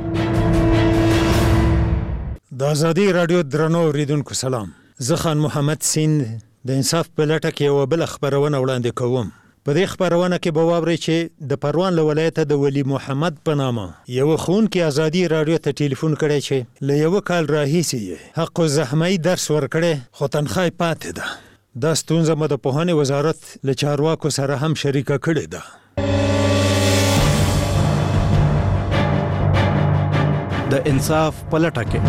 A: د ازادي رادیو درنو اوریدونکو سلام. زه خان محمد سیند د انصاف په لټه کې یوه بله خپرونه وړاندې کوم. په دې خپرونه کې به واورئ چې د پروان له ولایته د ولی محمد په نامه یوه ښوونکي ازادي راډیو ته ټلیفون کړی چې له یوه کال راهیسې یې حق الزحمه درس ورکړی خو تنخوا یې پاتې ده. دا ستونزه مو د پوهنې وزارت له چارواکو سره هم شریکه کړې ده.
U: د انصاف په لټه کې.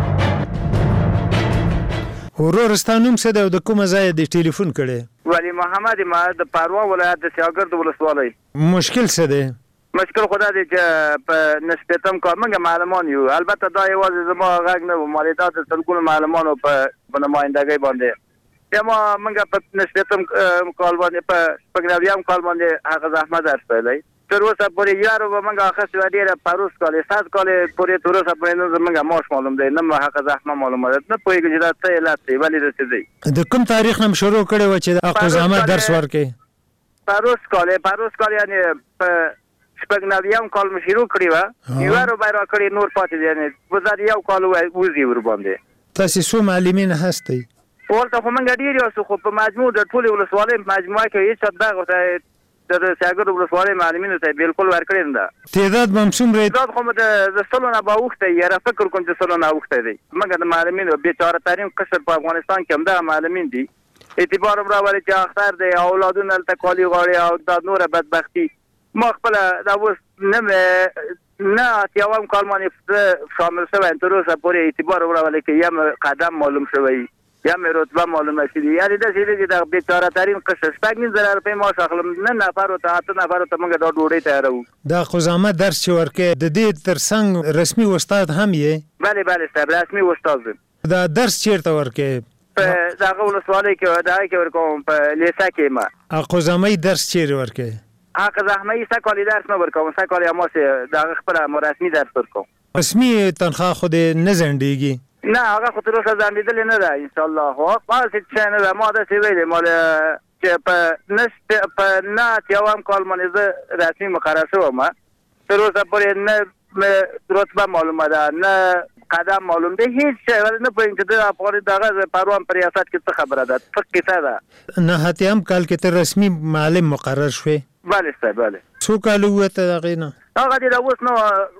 A: ورور ستا نوم څه دی او د کومه ځایه دې ټلیفون کړی؟
C: ولی محمد ما د پروان ولایت د سیاګرد ولسوالۍ.
A: مشکل څه دی؟
C: مشکل خو دا دی چې په نسبتاً کار موږ معلمان یو. البته دا یوازې زما غږ نه و، مالیدات د سلګونو معلمانو په نمایندګۍ باندې ما موږ په نسبتاً کال باندې په شپږ کال باندې هغه زحمت درس ویلی. تر اوسه پورې یارو به موږ اخیستې وه ډېره پروس کال 7 کال پورې تر اوسه پورې نه زموږ معاش معلوم دی، نه مو هغه زحمه معلومه ده. نه پوهېږو چې دا څه علت دی، ولې داسې دی.
A: د کوم تاریخ نه شروع کړی وه چې د حق الزحمه درس ورکړې؟
C: پروس کال یعنې په شپږ کال مو شروع کړې وه، یوه روپۍ راکړې، نور پاتې دی. یعنې گذر یو کال وځي ورباندې.
A: تاسې څو معلمین هستئ؟
C: ورته خو موږ ډېر یاستو، خو په مجموع د ټولې ولسوالۍ په مجموعه کې هېڅ دغه ورته د سیاګرد ولسوالۍ معلمینو ته بالکل ورکړې نه ده.
A: تعداد به هم څومره؟
C: تعداد خو د 100 نه به اوښتی یاره، فکر کوم چې 100 نه اوښتی دی. موږ د معلمینو بېچاره ترین قشر په افغانستان کې همدغه معلمین دي. اعتبار هم راولي چې اختر دی، اولادونه هلته کالي غواړي او دا نوره بدبختي. ما خپله دا اوس نه اتیاوم کال باندې شامل شوی تر اوسه پورې اعتبار هم راولي چې یم قدم معلوم شوی یا مې رتبه معلومه شوې. یعنې داسې دی چې د بېچاره ترین قشر 2.5 روپۍ معاش اخلم، 9 نفرو ته 8 نفرو ته موږ دا ډوډۍ تیاروو.
A: دا قضامت درس چې ورکوې د دې تر څنګ رسمي استاد هم یې؟
C: بلې بلې صاحب، رسمي استاد یم.
A: دا درس چېرته ورکوې؟
C: په دغه ولسوالۍ کې دغه کې ورکوم، په لیسه کې یم.
A: قضامۍ درس چېرې ورکوې؟
C: حق زحمه سه کال درس نه ورکوم، سه کال هماسې دغه خپله رسمي درس ورکوم.
A: رسمي تنخوا خو دې نه ځنډېږي؟
C: نه هغه خو تر اوسه ځنډېدلې نه ده انشاءالله. خو هغسې شی نه ده. ما داسې ویلې مال چې په 9 کال باندې زه رسمي مقرر شوم، تر اوسه پورې نه رتبه معلومه ده، نه قدم معلوم دی، هیڅ شی نه پوهېږم چې د افغاني دغه پروان په ریاست کې څه خبره ده، څه کیسه ده.
A: 9 کال کې ته رسمي معلم مقرر شوې؟
C: بله صاحب، بله.
A: څو کاله ووته د هغې نه؟
C: هغه دې د اوس نو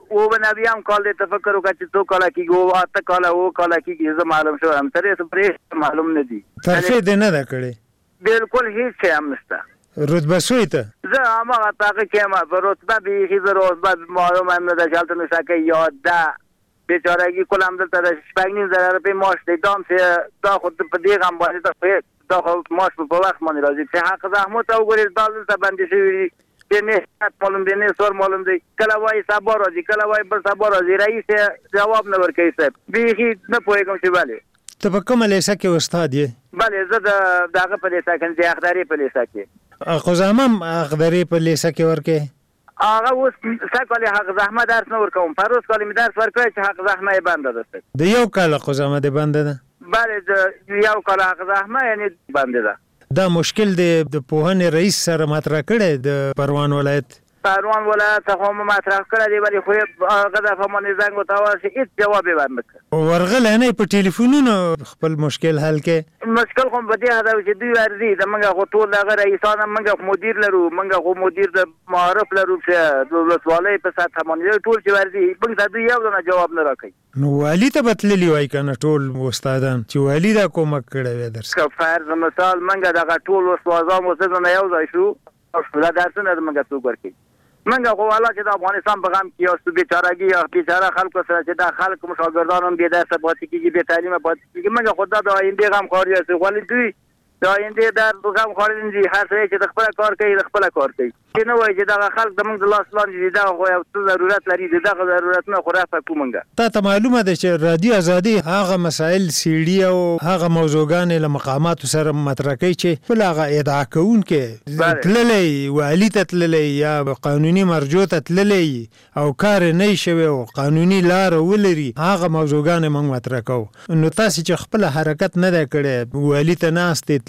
C: 90 کال دی، ته فکر وکړه چې څو کاله کېږي، 8 کاله 9 کاله کېږي زه معلوم شوی یم. تر اوسه پرې معلوم نه دي.
A: ترفیع دې نه ده کړې؟
C: بالکل هیڅ شی هم نشته.
A: رتبه شوې ته؟
C: زه هماغه په هغه کې یم، په رتبه بیخي زه رتبه معلومه هم نه ده چې هلته مې سکۍ یاد ده. بېچارګي کل هم دلته د 2.5 روپۍ معاش دی. دا هم چې دا خو په دې غم باندې دا خو معاش په وخت باندې راځي. چې حق زحمت ته وګورې دا دلته بندي شوي دي، چې نه معلوم دی، نه سور معلوم دی. کله وایي سبا راځي، کله وایي بل سبا راځي. رئیس جواب نه ورکوي صاحب. بیخي نه پوهېږم چې ولې.
A: ته په کومه لیسه کې استاد یې؟
C: بلې زه د هغه په لیسه کې، د اخداري په لیسه کې.
A: قضامه هم اخداري په لیسه کې ورکوې؟
C: هغه اوس سه کال حق زحمه درس نه ورکوم. پروس کال مې درس ورکړی چې حق زحمه یې بنده ده.
A: د یو کال قضامه دې بنده ده؟
C: بلې د یو کال حق زحمه یعنې بنده ده.
A: دا مشکل دی د پوهنې رئیس سره مطرح کړی د پروان ولایت؟
C: پروان ولایت څخه مو مطرح کړی دی، ولې خو هغه دفعه باندې زنګ ورته ووهل هېڅ جواب یې ورنه کړ.
A: ورغلی نه په ټلیفونونو خپل مشکل حل کې؟
C: مشکل خو په دې هدا چې دوی ورځي زموږ خو ټول دغه رئیسان هم موږ مدیر لرو، موږ خو مدیر د معارف لرو چې د ولسوالۍ په سطحه باندې ټول چې ورځي موږ ته دوی یو دانه جواب نه راکوي.
A: نو والي ته به تللي وای که نه ټول استادان چې والي دا کومک کړی وی درس؟
C: که فرض مثال موږ دغه ټول استادان اوسېدنه یو ځای شو او دا درسونه موږ څوک ورکوي؟ موږ خو والا چې د افغانستان په غم کې یاستو، بېچارګي یا بېچاره خلکو سره چې دا خلک شاګردان هم بې درسه پاتې کېږي، بې تعلیمه پاتې کېږي. موږ خو دا د آیندې غمخوار یاستو، ولې دوی د آیندې درد غمخوار دي. هر څه چې د خپله کار کوي، د خپله کار کوي. چې نه وایي چې دغه خلک زموږ د لاس لاندې دي، دغه خو یو څه ضرورت لري، د دغه ضرورتونه خو رفع کړو موږ.
A: تا ته معلومه ده چې رادیو ازادي هغه مسایل څېړي او هغه موضوعګانې له مقاماتو سره مطرح کوي چې خپل هغه ادعا کوونکی تللی والي ته تللی یا قانوني مرجو ته تللی او کار نه یې شوی او قانوني لاره ولري، هغه موضوعګانې موږ مطرح کوو. نو تاسې چې خپله حرکت نه دی کړی، والي ته ناستې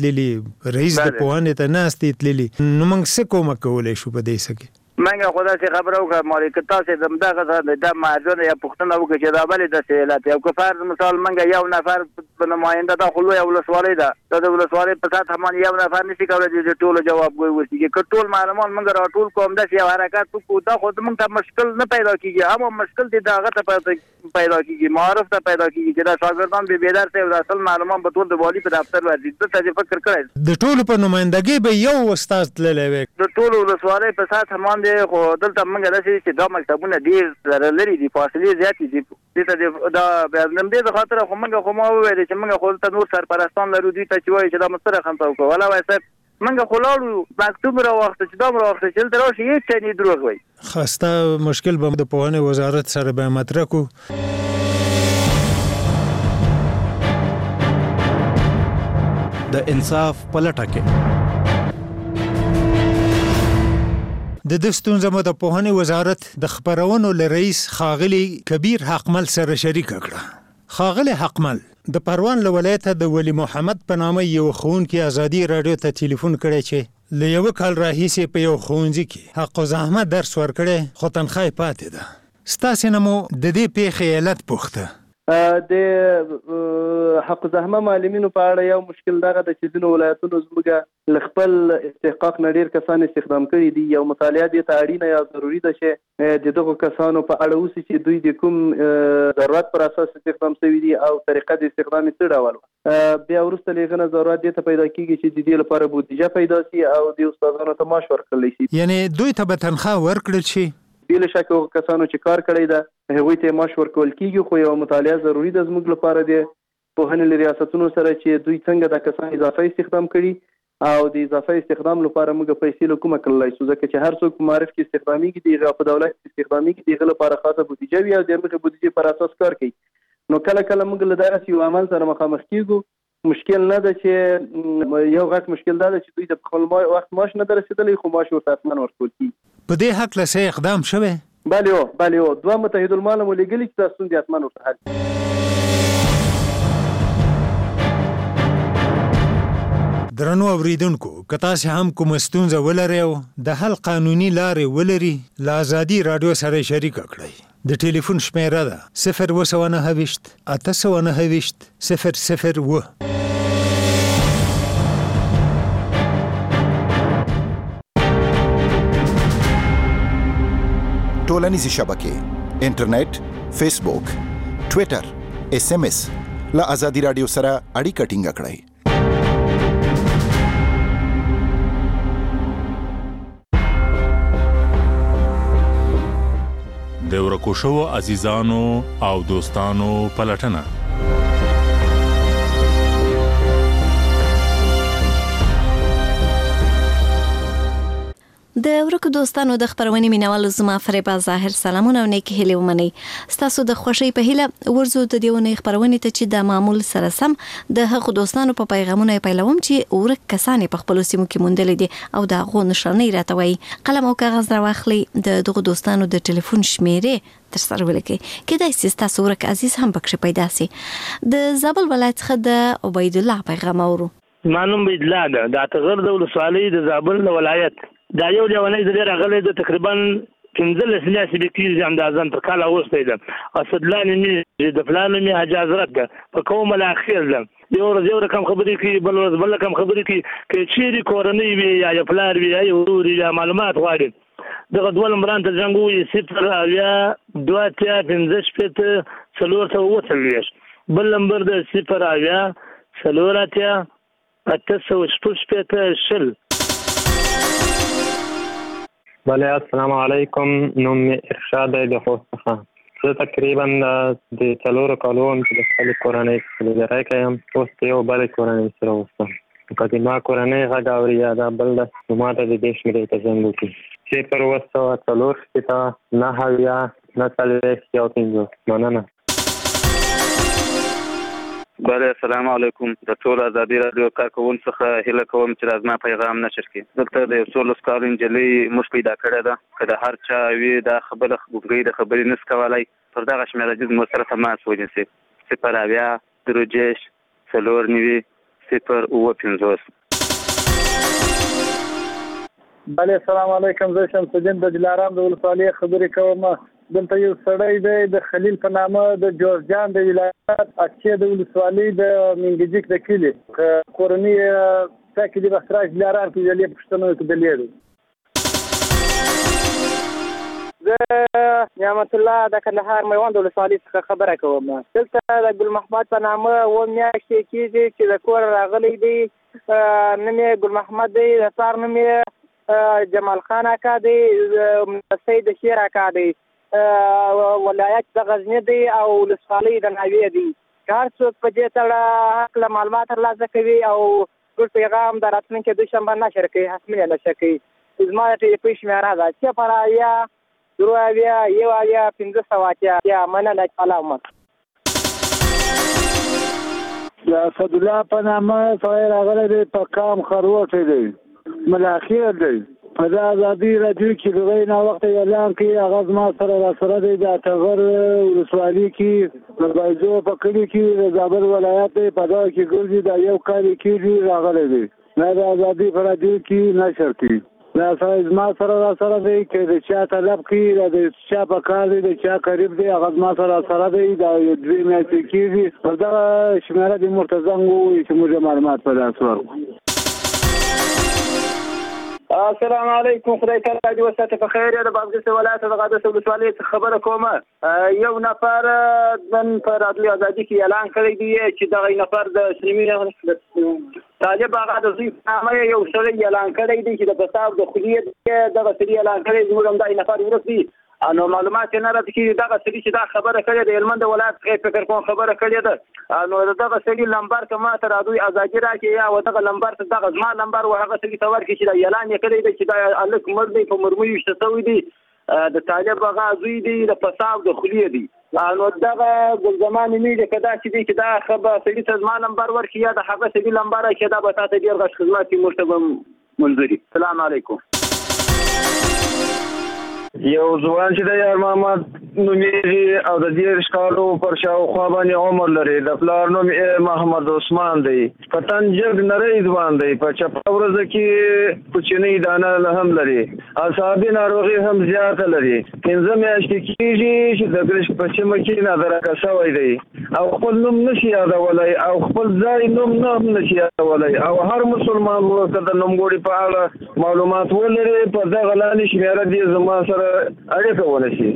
A: تللی رئیس د پوهنې ته ناستې تللی نو موږ څه کومک کولی شو په دې څه کې
C: منګه خدا سي خبره وکړه مالک تاسو دغه د ماجون یا پښتنه وکړه چې دا بلې د سیلات یو کفار مثال منګه یو نفر په نماینده د خلوی او ولسوالۍ ده د ولسوالۍ په سات هم یو نفر نشي کولای چې ټول جواب وایي چې ټول معلومات منګه راټول کوم د یو حرکت کو دا خو موږ ته مشکل نه پیدا کیږي هم مشکل دي دغه ته پیدا کیږي معرف ته پیدا کیږي چې دا شاګردان به بیدار سي او اصل معلومات به ټول د والی په دفتر ورځي ته فکر کړئ د
A: ټول په نمائندګي به یو استاد تللی وي
C: د ټول ولسوالۍ په سات هم خو دلته موږ داسې چې دا مکتبونه ډېر لري دي فاصلې زیاتې دي دلته دا نم دې د خاطر خو موږ خو ما وویل چې موږ خو ته نور سرپرستان لرو دوی ته چې وایي چې دا مستره خمسه وکړو ولا وایي صاحب موږ خو لاړو مکتوب راوخته چې دا راوخته چې دلته راشي هېڅ شی نه دروغ وایي
A: خسته مشکل به د پوهنې وزارت سره به مطرح کړو
U: د انصاف په لټه کې
A: د ستونزه مو د پوهنې وزارت د خبرونو لرئیس خاغلی کبیر حقمل سره شریک کړه خاغلی حقمل د پروان له ولایته د ولی محمد په نامه یو ښوونکی ازادي رادیو ته ټلیفون کړی چې له یو کال راهیسې په یو ښوونځي کې حق و زحمت درس ورکړی خو تنخواه پاتې ده ستاسې نه مو د دې پیښې علت پوښته
E: د حق زحمه معلمینو په اړه یو مشکل دغه د چې ځینو ولایتونو زموږ خپل استحقاق نه ډېر کسان استخدام کړي دي یو مطالعه دې ته اړینه یا ضروري ده چې د دغو کسانو په اړه اوسي چې دوی د کوم ضرورت پر اساس استخدام شوي دي او طریقه د استخدام یې څه ډول بیا وروسته له هغه نه ضرورت دې ته پیدا کېږي چې د دې لپاره بودیجه پیدا شي او د استادانو ته معاش ورکړلی شي
A: یعنې دوی ته به تنخواه ورکړل شي
E: بلا شک هغه کسانو چې کار کړی ده هغوی ته معاش ورکول کېږي خو یو مطالعه ضروري ده زموږ لپاره د پوهنې له ریاستونو سره چې دوی څنګه د کسان اضافه استخدام کړي او د اضافه استخدام لپاره موږ پیسې له کومه کړلی شو ځکه چې هر څوک معرف کې استخدامېږي د هغه په دولت کې استخدامېږي د هغه لپاره خاصه بودیجه وي او د هغې بودیجې پر اساس کار کوي نو کله کله موږ له دغسې یو عمل سره مخامخ کېږو مشکل نه ده چې یو غټ مشکل دا ده چې دوی د خپل وخت معاش نه ده رسېدلی خو معاش ورته حتما ورکول کېږي
A: په دې هکله څه اقدام شوی
E: بله دوه متحدالمال مو لېږلي چې دا ستونزې حتما ورته حل
A: درنو اوریدونکو که تاسې هم کومه ستونزه ولرئ او د حل قانوني لارې ولري له ازادي راډیو سره شریکه کړئ د ټلیفون شمیره ده 029 829 001
G: ټولنیزې شبکې انټرنیټ فیسبوک ټویټر SMS له ازادي راډیو سره اړیکه ټینګه کړئ
I: د ورکو شوو عزیزانو او دوستانو پلټنه
M: د ورکو دوستانو د خبرونې مینوالو زما فریبا ظاهر سلامونه او نیک هیلې ومنئ ستاسو د خوښۍ په هیله ورزو د دېونې خبرونې ته چې د معمول سره سم د هغو دوستانو په پیغامونو پیلوم چې ورک کسان په خپل سیمو کې موندلې دي او د هغو نشانې راته وایي قلم او کاغذ راواخلئ د دغو دوستانو د ټلیفون شمیرې تر سره ولیکئ کېدای شي ستاسو ورک عزیز هم پکښې پیدا شي د زابل ولایت څخه د عبید الله پیغام اورو
V: معلوم عبید الله ده د اتغر د ولسوالۍ د زابل ولایت دا یو لیونی د ډېر راغلی د تقریبا 15 میاشتې به کېږي اندازاً تر کال اوستی ده اسدالله نومي د پلار نومي حاجي حضرت ده په قوم الاخیر ده یو ورځ یو رقم خبرې کوي بل ورځ بل رقم خبرې کوي که چیرې کورنۍ وي یا پلار وي یا ورور یا معلومات غواړي دغه دوه نمبران ته زنګ ووایي 0 2 3 5 6 440 بل نمبر د 0 4 8
Y: بله السلام علیکم نوم مې ارشاد دی د خوست څخه زه تقریبا د 4 کالو وم چې د خپلې کورنۍ څخه لیدری کوم اوس د یو بلې کورنۍ سره اوسم که د ما کورنۍ غږ اوري یا دا بل ده نو ما ته د دې شمېرې ته زنګ وکړي 0 9 مننه
C: بله السلام علیکم د ټول ازادي راډیو کارکوونکو څخه هیله کوم چې زما پیغام نشر کړي دلته د 16 کالو نجلۍ موږ پیدا کړې ده که د هر چا وي دا خبره خبرې د خبرې نس کولای پر دغه شمیره جز مو سره تماس ونیسي 0 2 3 4 9 050.
J: بله السلام علیکم، زه شمس الدین د دلارام د ولسوالۍ خبرې کوم. دلته یو سړی دی د خلیل په نامه د جورجان د ولایت اچې د ولسوالۍ د منګجیک د کلي کورنۍ ساکي د بخراج دلارام کې د لې پښتنو کې د لیدو.
K: زه نعمت الله د کندهار میوند ولسوالۍ څخه خبره کوم. دلته د ګل محمد په نامه و میاشتې کېږي چې د کور راغلی دی. نوم یې ګل محمد دی، د پلار نوم یې جمال خان اکا دی، سید شیر اکا دی. ولایت د غزنی دی او ولسوالۍ د ناوې دی. که هر څوک په دې تړه هکله معلومات ترلاسه کوي او ټول پیغام د راتلونکي دوشنبه نشر کوي، حتمي یې نشر کوي. زما د ټلیفون شمېره ده 0 0 15 یا مننه. سلامت.
J: د اسدالله په نامه سړی راغلی دی، په قام خروټی دی، ملاخیر دی. په دا ازادي راډیو کې د وینا وخت اعلان کوي، هغه زما سره راسره دی د ټغر ولسوالۍ کې د بایزو په کلي کې د زابل ولایت دی. په دا کې ګرځي دا یو کال کې راغلی دی، دا د ازادي په راډیو کې نشر کوي. دا سره زما سره راسره دی چې د چا طلب کوي، د چا په کار دی، د چا قریب دی، هغه زما سره راسره دی. دا 2 میاشتې کېږي. په دغه شمېره د مرتضی ووایي چې موږ معلومات په لاس ورکړو.
C: السلام علیکم، خدای تعالی دې وساته په خیر. د بادغیس ولایت د قادس ولسوالۍ څخه خبره کوم. یو نفر نن په رادیو ازادي کې اعلان کړی دی چې دغه نفر د اسلامي طالب هغه د زوی په نامه یو سړی اعلان کړی دی چې د فساد د خلیې دغه سړي اعلان کړی دی. موږ هم دا نفر ورسي نو معلومات نه راځي چې دغه سړي چې دا خبره کړې د هلمند ولایت څخه فکر کوم خبره کړې ده. نو دغه سړي نمبر که ماته رادیو ازادي راکړي یا دغه نمبر ته دغه زما نمبر و هغه سړي ته ورکړي چې دا اعلان یې کړی دی چې دا هلک مړ دی، په مرمۍ ویشته شوی دی، د طالب هغه زوی دی، د فساد د خلیې دی. نو دغه ګلزمان نومېږي که دا چې دی چې دا خبره سړي ته زما نمبر ورکړي یا د هغه سړي نمبر چې دا به تا ته ډېر غټ خدمت وي، موږ ته به منظور وي. سلام علیکم.
L: یو ځوان چې د یار محمد نومېږي او د 10 کالو پر شاوخوا باندې عمر لري. د پلار نوم محمد عثمان دی. په تن جرګ نری ځوان دی. په چپه ورځ کې کوچنۍ دانه هم لري. اعصابي ناروغي هم زیاته لري. 15 میاشتې کېږي چې د ګرش په سیمه کې نادرکه شوی دی او خپل نوم نشي یادولی او خپل ځای نوم نه هم نشي یادولی. او هر مسلمان ورته د نومګوړي په اړه معلومات ولري، په دغه لاندې شمېره دې زما سره اړیکه ونشي.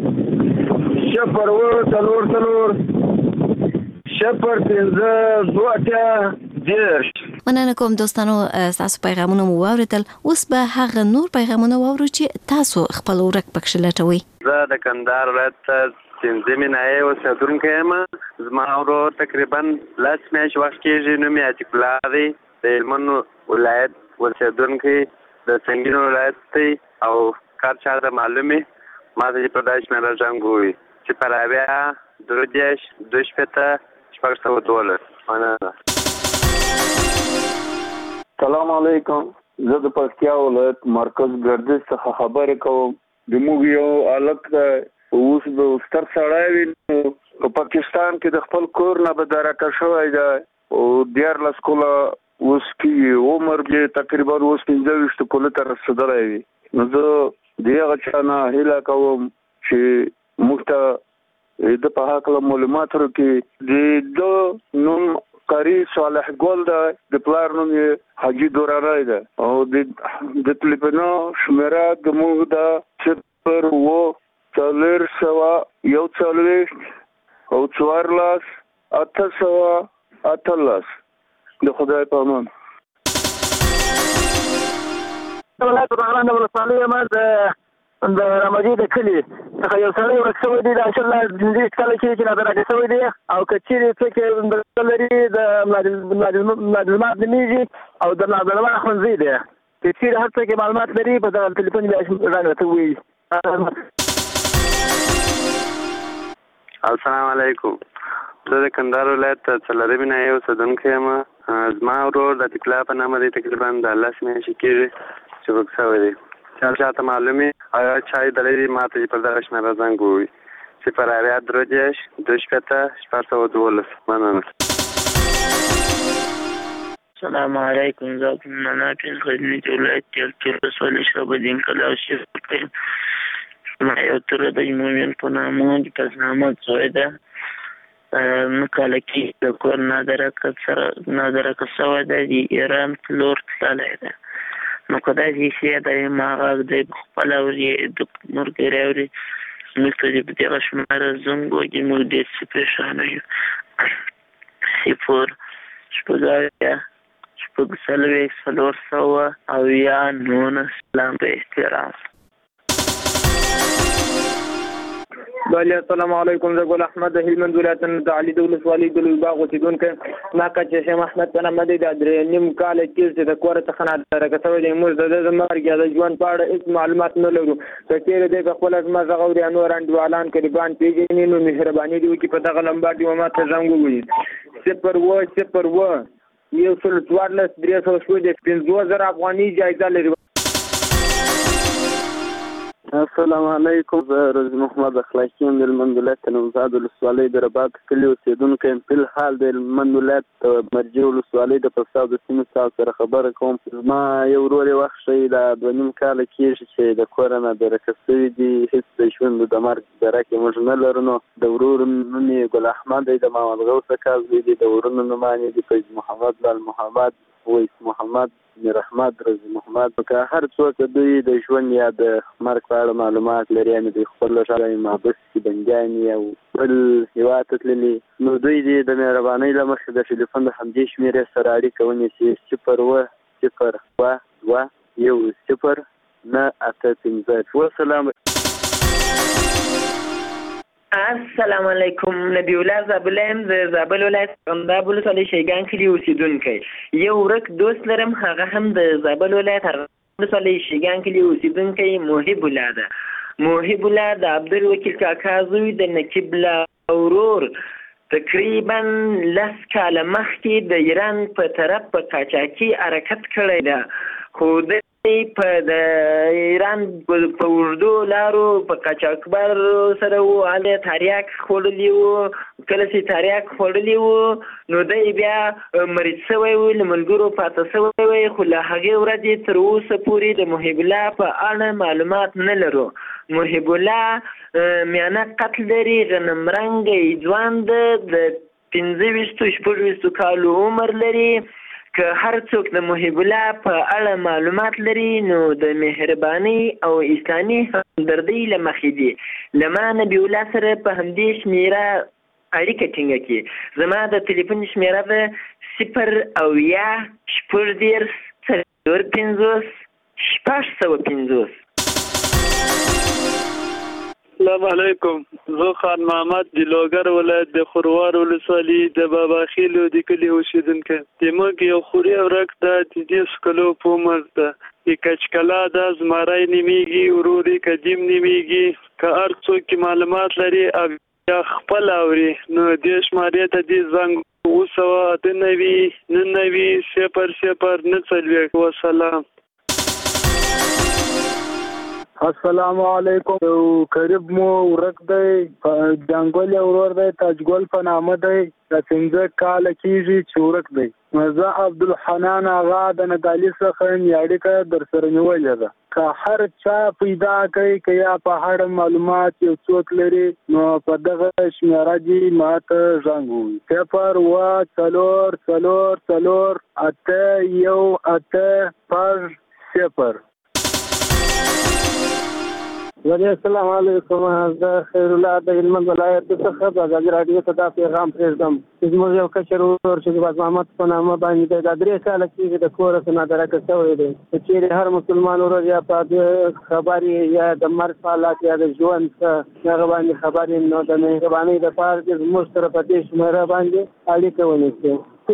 L: 0
M: مننه کوم دوستانو، تاسو پیغامونه مو واوریدل. اوس به هغه نور پیغامونه واورو چې تاسو خپل ورک پکښ لټوي.
N: زه د کندهار ولایت سیمزمې نایې اوسېدونکی یم. زما ورور تقریبا 10 میاشتې وخت کېږي. نوم یې عتیق الله دی، د هلمند ولایت اوسېدونکی، د سنګین ولایت دی او کار چاته معلومې ما ته چې په دا شمېره زنګ ووایي چې په رابعه 0 2 مننه.
O: سلام علیکم، زه د پکتیا ولایت مرکز ګردیز څخه خبرې کوم. د موږ یو هلک اوس د ستر سړی وي، په پاکستان کې د خپل کور نه بدرکه شوی دی او 14 کاله اوس کې عمر یې تقریبا اوس 25 کاله ته رسېدلی وي. نو زه د هغه چا نه هیله کوم چې موږ ته د په هکله معلومات راکړي. د نوم قاری صالح ګل دی، د پلار نوم یې حاجي دورانی دی او د تلیفون شمېره د موږ د 0 4 او 14 818. د خدای په امان.
K: ولایت بغران د ولسوالۍ یم، د رمجي د کلي څخه یو سړی ورک شوی دی. د 15 کاله کې چې نادرکه شوی دی او که چیرې څوک لري د ملازمات نومېږي او د نازنما ښوونځی دی، که چیرې هر څوک معلومات لري په دغه تلیفون رنګ راته ووایي.
N: السلام علیکم، زه د کندهار ولایت څلورمې ناحیې اوسېدونکی یم. زما ورور د عتیق الله په نامه دی، تقریبا د 10 میاشتې کېږي چې ورک شوی دی. چاته معلومې او چا یې دلی ما ته چې پر دغه شمېره زنګ ووایي چې په رابعه 0 2 مننه.
H: السلام علیکم. زه مناپین خدمت ولایت تلتور ولسوالۍ شعب الدین کلا شیخ کوم. ما یو تر د مومن په نامه د پزنامه زوی ده. نو کله کې د کور نادرکه سوی ده د ایران لور تللی ده. نو که داسې شی دی ما هغه دی خپله اوري د ملګري اوري موږ ته د په دغه شماره زنګ وکړي موږ ډېر څه پرېشانه یو. 0 شپږ شپږ څلوېښت 419 سلام په احترام.
K: بله السلام علیکم. زه ګل احمد د هلمند ولایت د علي د ولسوالۍ د لوی باغ اوسېدونکی. ناکه چې شیخ احمد په نامه دی د 3 کاله تېر چې د کوره څخه نادرکه شوی دی. موږ د ده د مرګ یا د ژوند په اړه هېڅ معلومات نه لرو. که چېرې دی که خپله زما غږ اوري یا نور انډیوالان قریبان پېژني نو مهرباني دې وکړي په دغه لمبر دې ما ته زنګ ووهي. 0 افغاني جایزه لري.
P: السلام علیکم. زه رضی محمد اخلاقی یم د هلمند ولایت نوزاد ولسوالۍ د رباط کلي اوسېدونکی یم. فلحال د هلمند ولایت مرجع ولسوالۍ د پستاو د سیمې ستاسو سره خبره کوم. زما یو ورور یې وخت ښیي دا 2.5 کاله کېږي چې د کوره نادرکه شوي دي. هېڅ د ژوند د مرګ درک یې موږ نه لرو. نو د ورور نوم یې ګل احمد دی. د محمد غوث اکا زوی دی. د ورونو نومان دي فیض محمد، لال محمد، ویس محمد، میر احمد، رضی محمد. که هر څوک دوی د ژوند یا د مرګ په اړه معلومات لري یعنې دوی خپل ژبه محبس کې بندیان او بل هېواد ته تللي نو دوی دې د مهربانۍ له مخې د ټلیفون د همدې شمېرې سره اړیکه ونیسي 01021 وسلام.
Q: السلام علیکم. نبی الله زابلیم د زابل ولایت ارغنداب ولسوالۍ شیګان کلي اوسېدونکی. یو ورک دوست لرم هغه هم د زابل ولایت ارغنداب ولسوالۍ شیګان کلي اوسېدونکی محب الله ده. محب الله د عبدالوکیل کاکا زوی د نقیب الله ورور تقریبا 10 کاله مخکې د ایران په طرف په قاچاقي حرکت کړی ده. خو په د ایران په اوږدو لارو په قاچاقبر سره وو هلته تریاک خوړلي وو. کله چې تریاک خوړلي وو نو دی بیا مریض شوی و له ملګرو پاته شوی وی. خو له هغې ورځې تر اوسه پورې د محب الله په اړه معلومات نه لرو. محب الله میانه قتل لري، غنم رنګی ځوان ده، د 25-26 کالو عمر لري. که هر څوک د محب الله په اړه معلومات لري نو د مهرباني او اسلامي همدردۍ له مخې دي له ما نبي الله سره په همدې شمېره اړیکه ټینګه کړي. زما د ټلیفون شمېره ده 0
R: السلام علیکم. زه خان محمد د لوګر ولایت د خروار ولسوالۍ د بابا خیلو د کلي اوسېدونکی. زموږ یو خوري ورک ده د 10 کلو په عمر ده. د کچکلا ده زمری نومیږي، ورور یې قدیم نومیږي. که هر څوک معلومات لري او یا خپل اوري نو دې شمارې ته دې زنګ 099 وسلام.
J: السلام علیکم. یو قریب مو ورک دی جنګل ورور دی تاجګل په نامه دی. د 15 کاله کېږي چې ورک دی. زه عبدالحنان آغا د نګالي څخه یې اړیکه در سره نیولې ده. که هر چا پیدا کوي که یا په اړه معلومات یو څوک لري نو په دغه شمېره دې ما ته زنګ ووهي 0
S: السلام علیکم. زه خیر الله د هلمند ولایت څخه د ازادي راډیو ته دا پیغام پرېږدم. زموږ یو کشر ورور چې د باز محمد په نامه باندې دی د 3 کاله کېږي د کوره څخه نادرکه شوی دی. که چېرې هر مسلمان ورور یا په خبر یا د مرګ په حالات یا د ژوند څه هغه باندې خبر یم نو د مهربانۍ دپاره چې زموږ سره په دې شمېره باندې اړیکه ونیسي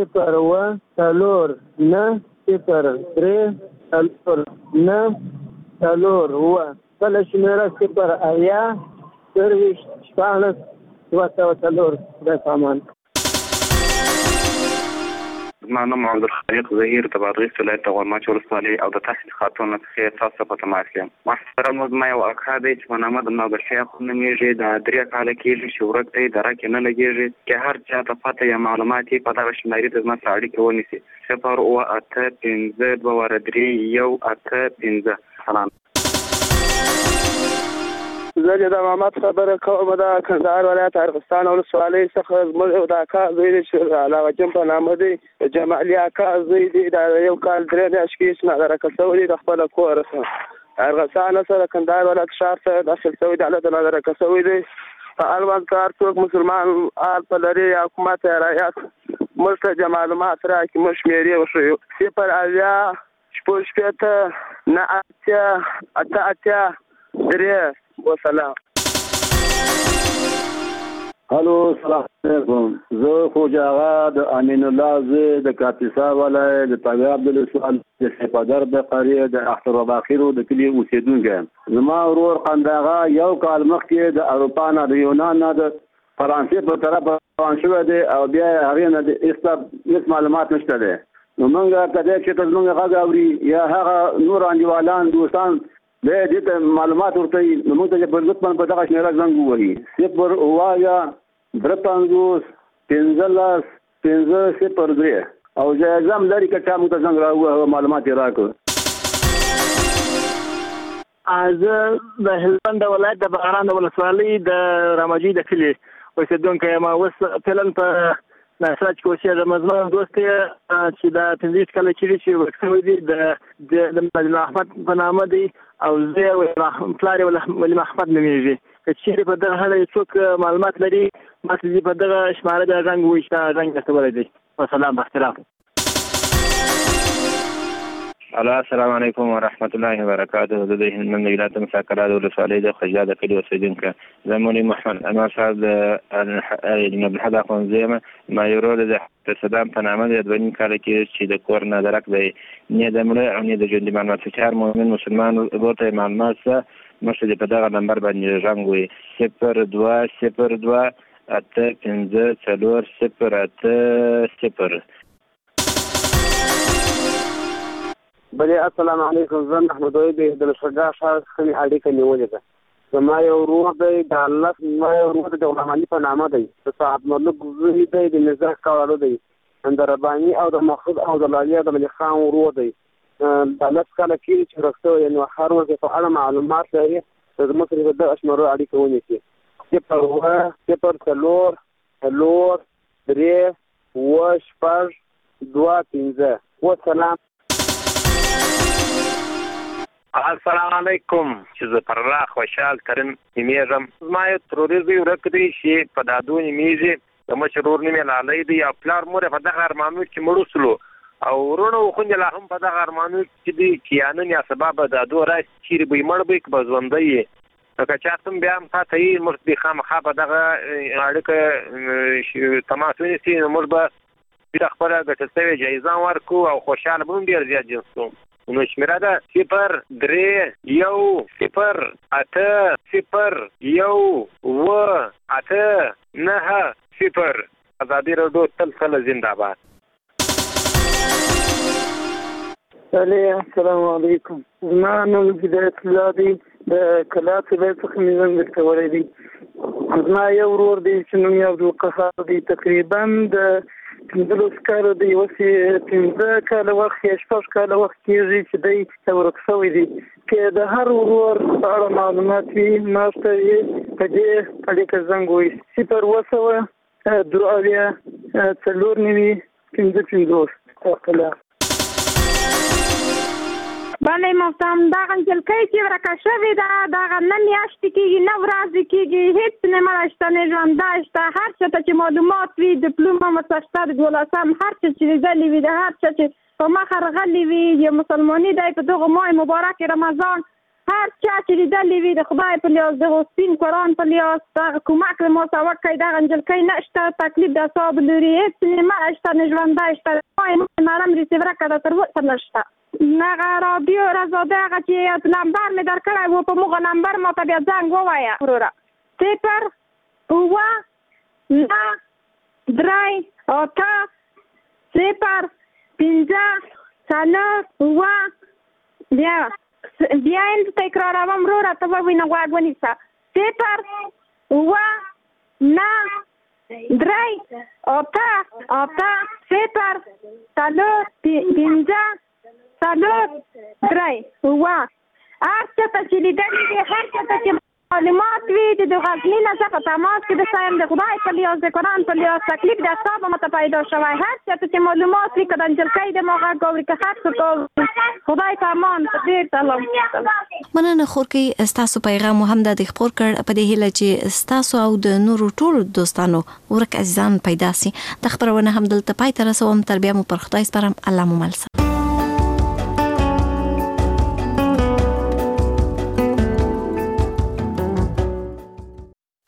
S: 0 بله شمېره 0 د سامان.
Z: زما نوم عبدالخالق ظهیر د بادغیس ولایت د غورماچ ولسوالۍ او د تحصیل خاتون څخه تاسو په تماس یم. محترم زما یو اکا دی چې په نامه د نابغه خو نومیږي. د 3 کاله کېږي چې ورک دی درک نه لګېږي. که هر چا ته پته یا معلومات یې په دغه شمېرې ته زما سره اړیکه ونیسي 0855283 سلام.
S: زه د محمد خبره کوم د کندهار ولایت ارغستان ولسوالۍ څخه زموږ یو د اکا زوی دی چې علاوه جان په نامه دی جمالي اکا زوی دی د یو کال 3 میاشتې کې نادرکه شوی دی د خپل کور څخه ارغستان سره کندهار ولایت ښار ته داخل شوی دی د نادرکه شوی دی په اړوند کار څوک مسلمان آل په لري حکومت رعایت موږ ته معلومات راکړي موږ شمېرې وښیو 0 وسلام.
J: هلو سلام علیکم. زه خوجا آغا د امین الله زوی د کاپیسا ولایت د طبیعه عبدالسلام د سپادر د قریه د اختر باخیرو د کلي اوسیدونکی یم. زما ورور قنداغا یو کال مخکې د اروپا نه د یونان نه د فرانسې په طرف روان شوی دی او بیا هغې نه د هېڅ معلومات نشته دی. نو موږ ته دی چې ته زموږ غږ اوري یا هغه نور انډیوالان دوستان دی دې ته معلومات ورکوي نو موږ ته په لطفا په دغه شمېره زنګ ووهي 0 او جایزه هم لري که چا موږ ته زنګ راووهه معلومات یې راکړو.
V: زه د هلمند ولایت د بغران د ولسوالۍ د رامجي د کلي اوسېدونکی یم. اوس فعلا په ناسا چې اوسېږم. زما دوست چې دا 15 کاله کېږي چې ورک شوی دی د مجنون احمد په نامه دی او زه پلار یې ولي محمد نومېږي. که چېرې په دغه اړه څوک معلومات لري ما ته په دغه شماره بیا زنګ ووایي چې دا زنګ درته دی. وسلام باختلاف.
Y: السلام علیکم ورحمت الله وبرکاته. زه د هلمند ولایت مساکرات ولسوالۍ د خجا د کلي اوسېدونکی زمونی محمد انور صاحب د عبدالحد اخوندزی یم. ما یو ورور د صدام په نامه دی 2 کاله کې چې د کور نه درک دی نه د مړه او نه د ژوندي معلومات چې هر مؤمن مسلمان ورور ته معلومات څه مخکې په دغه نمبر باندې زنګ ووایي 0202854080.
S: بلې السلام علیکم. زه محمد وحید د لشګا ښار څخه مې اړیکه نیولې ده. زما یو ورور دی زما یو ورور د غلام علي په نامه دی د صاحب ملک زوی دی د نزاع کولو دی د رباني او د محمود او د لالي او د ملک خان ورور دی. د 10 کاله کېږي چې ورک شوی دی. نو هر ورځ په اړه معلومات لري زموږ سره د اشمرو اړیکه ونیسي 0 وسلام.
B: السلام علیکم. چې زه پرلا خوشحال ترین نومېږم. زما یو تروري زوی ورک دی چې په دادو نومېږي. د مشر ورور نوم یې لالی دی او پلار مور یې په دغه ارمانو کې مړ شولو او وروڼه او خویندې لا هم په دغه ارمانو کې دي چې یا نن یا سبا به دادو راشي چیرې به یې مړ به که به ژوندی یې. که چا څه بیا هم تا ته یې موږ دې خامخا په دغه اړیکه تماس ونیسي نو موږ به خپله ګټل شوې جایزه ورکړو او خوشحاله به هم ډېر زیات جنس کوو. نو شمېره ده 031801890. ازادي راډیو تل زنده باد.
S: السلام علیکم. زما نوم هدایت الله دی د کلات ولایت څخه مې زنګ درکولی دی. زما یو ورور دی چې نوم یې عبدالقهار دی. تقریبا د 15 کاله دی اوس یې 15 کاله وخت یا 6 کاله وخت کېږي چې دی ورک شوی دی. که د هر ورور په اړه معلومات وي ما ته یې په دې اړیکه زنګ ووایي 0
D: بله محترم. دغه نجلۍ چې ورکه شوې ده دغه نه میاشتې کېږي نه ورځې کېږي هېڅ نه مړه شته نه ژوندی شته. هر چا ته چې معلومات وي ډیپلوم هم ورته شته د 12 هر چا چې لیدلي وي د هر چا چې په مخه راغلی وي یا مسلماني دی په دغه ماه مبارک رمضان هر چا چې لیدلي وي د خدای په لیاس د سپین قرآن په لیاس دغه کومک له ما سره وکړئ. دغه نجلۍ نه شته تکلیف د اعصاب لري هېڅ نه مړه شته نه ژوندی شته. مرم ریسیوره کړه تر اوسه نه شته. هغه راډیو رضاده هغه چې نمبر مې درکړی و په موږ نمبر ما ته بیا زنګ ووایه وروره 0 بیا یې تکراروم وروره ته ووینه غوږ ونیسه 0 3 8 0 3 5 4 3 هو هر څه ته چې لیدلې دي هر څه ته چې معلومات وي د غزني نه زه په تماس کې د سایم د خدای په لیاز د قرآن په لیاز تکلیف د اصحابو مته پیدا شوی هر څه ته چې معلومات وي که د انجلکۍ د ما غږ اوري که هر څه اوري خدای په امان ډېر سلام
M: مننه خورکۍ ستاسو پیغام هم د خپور کړ په دې هیله چې ستاسو او د نورو ټولو دوستانو ورک عزیزان پیدا سي د خبرونه هم دلته پای ته رسوم تر بیا مو پر خدای سپارم الله مو مل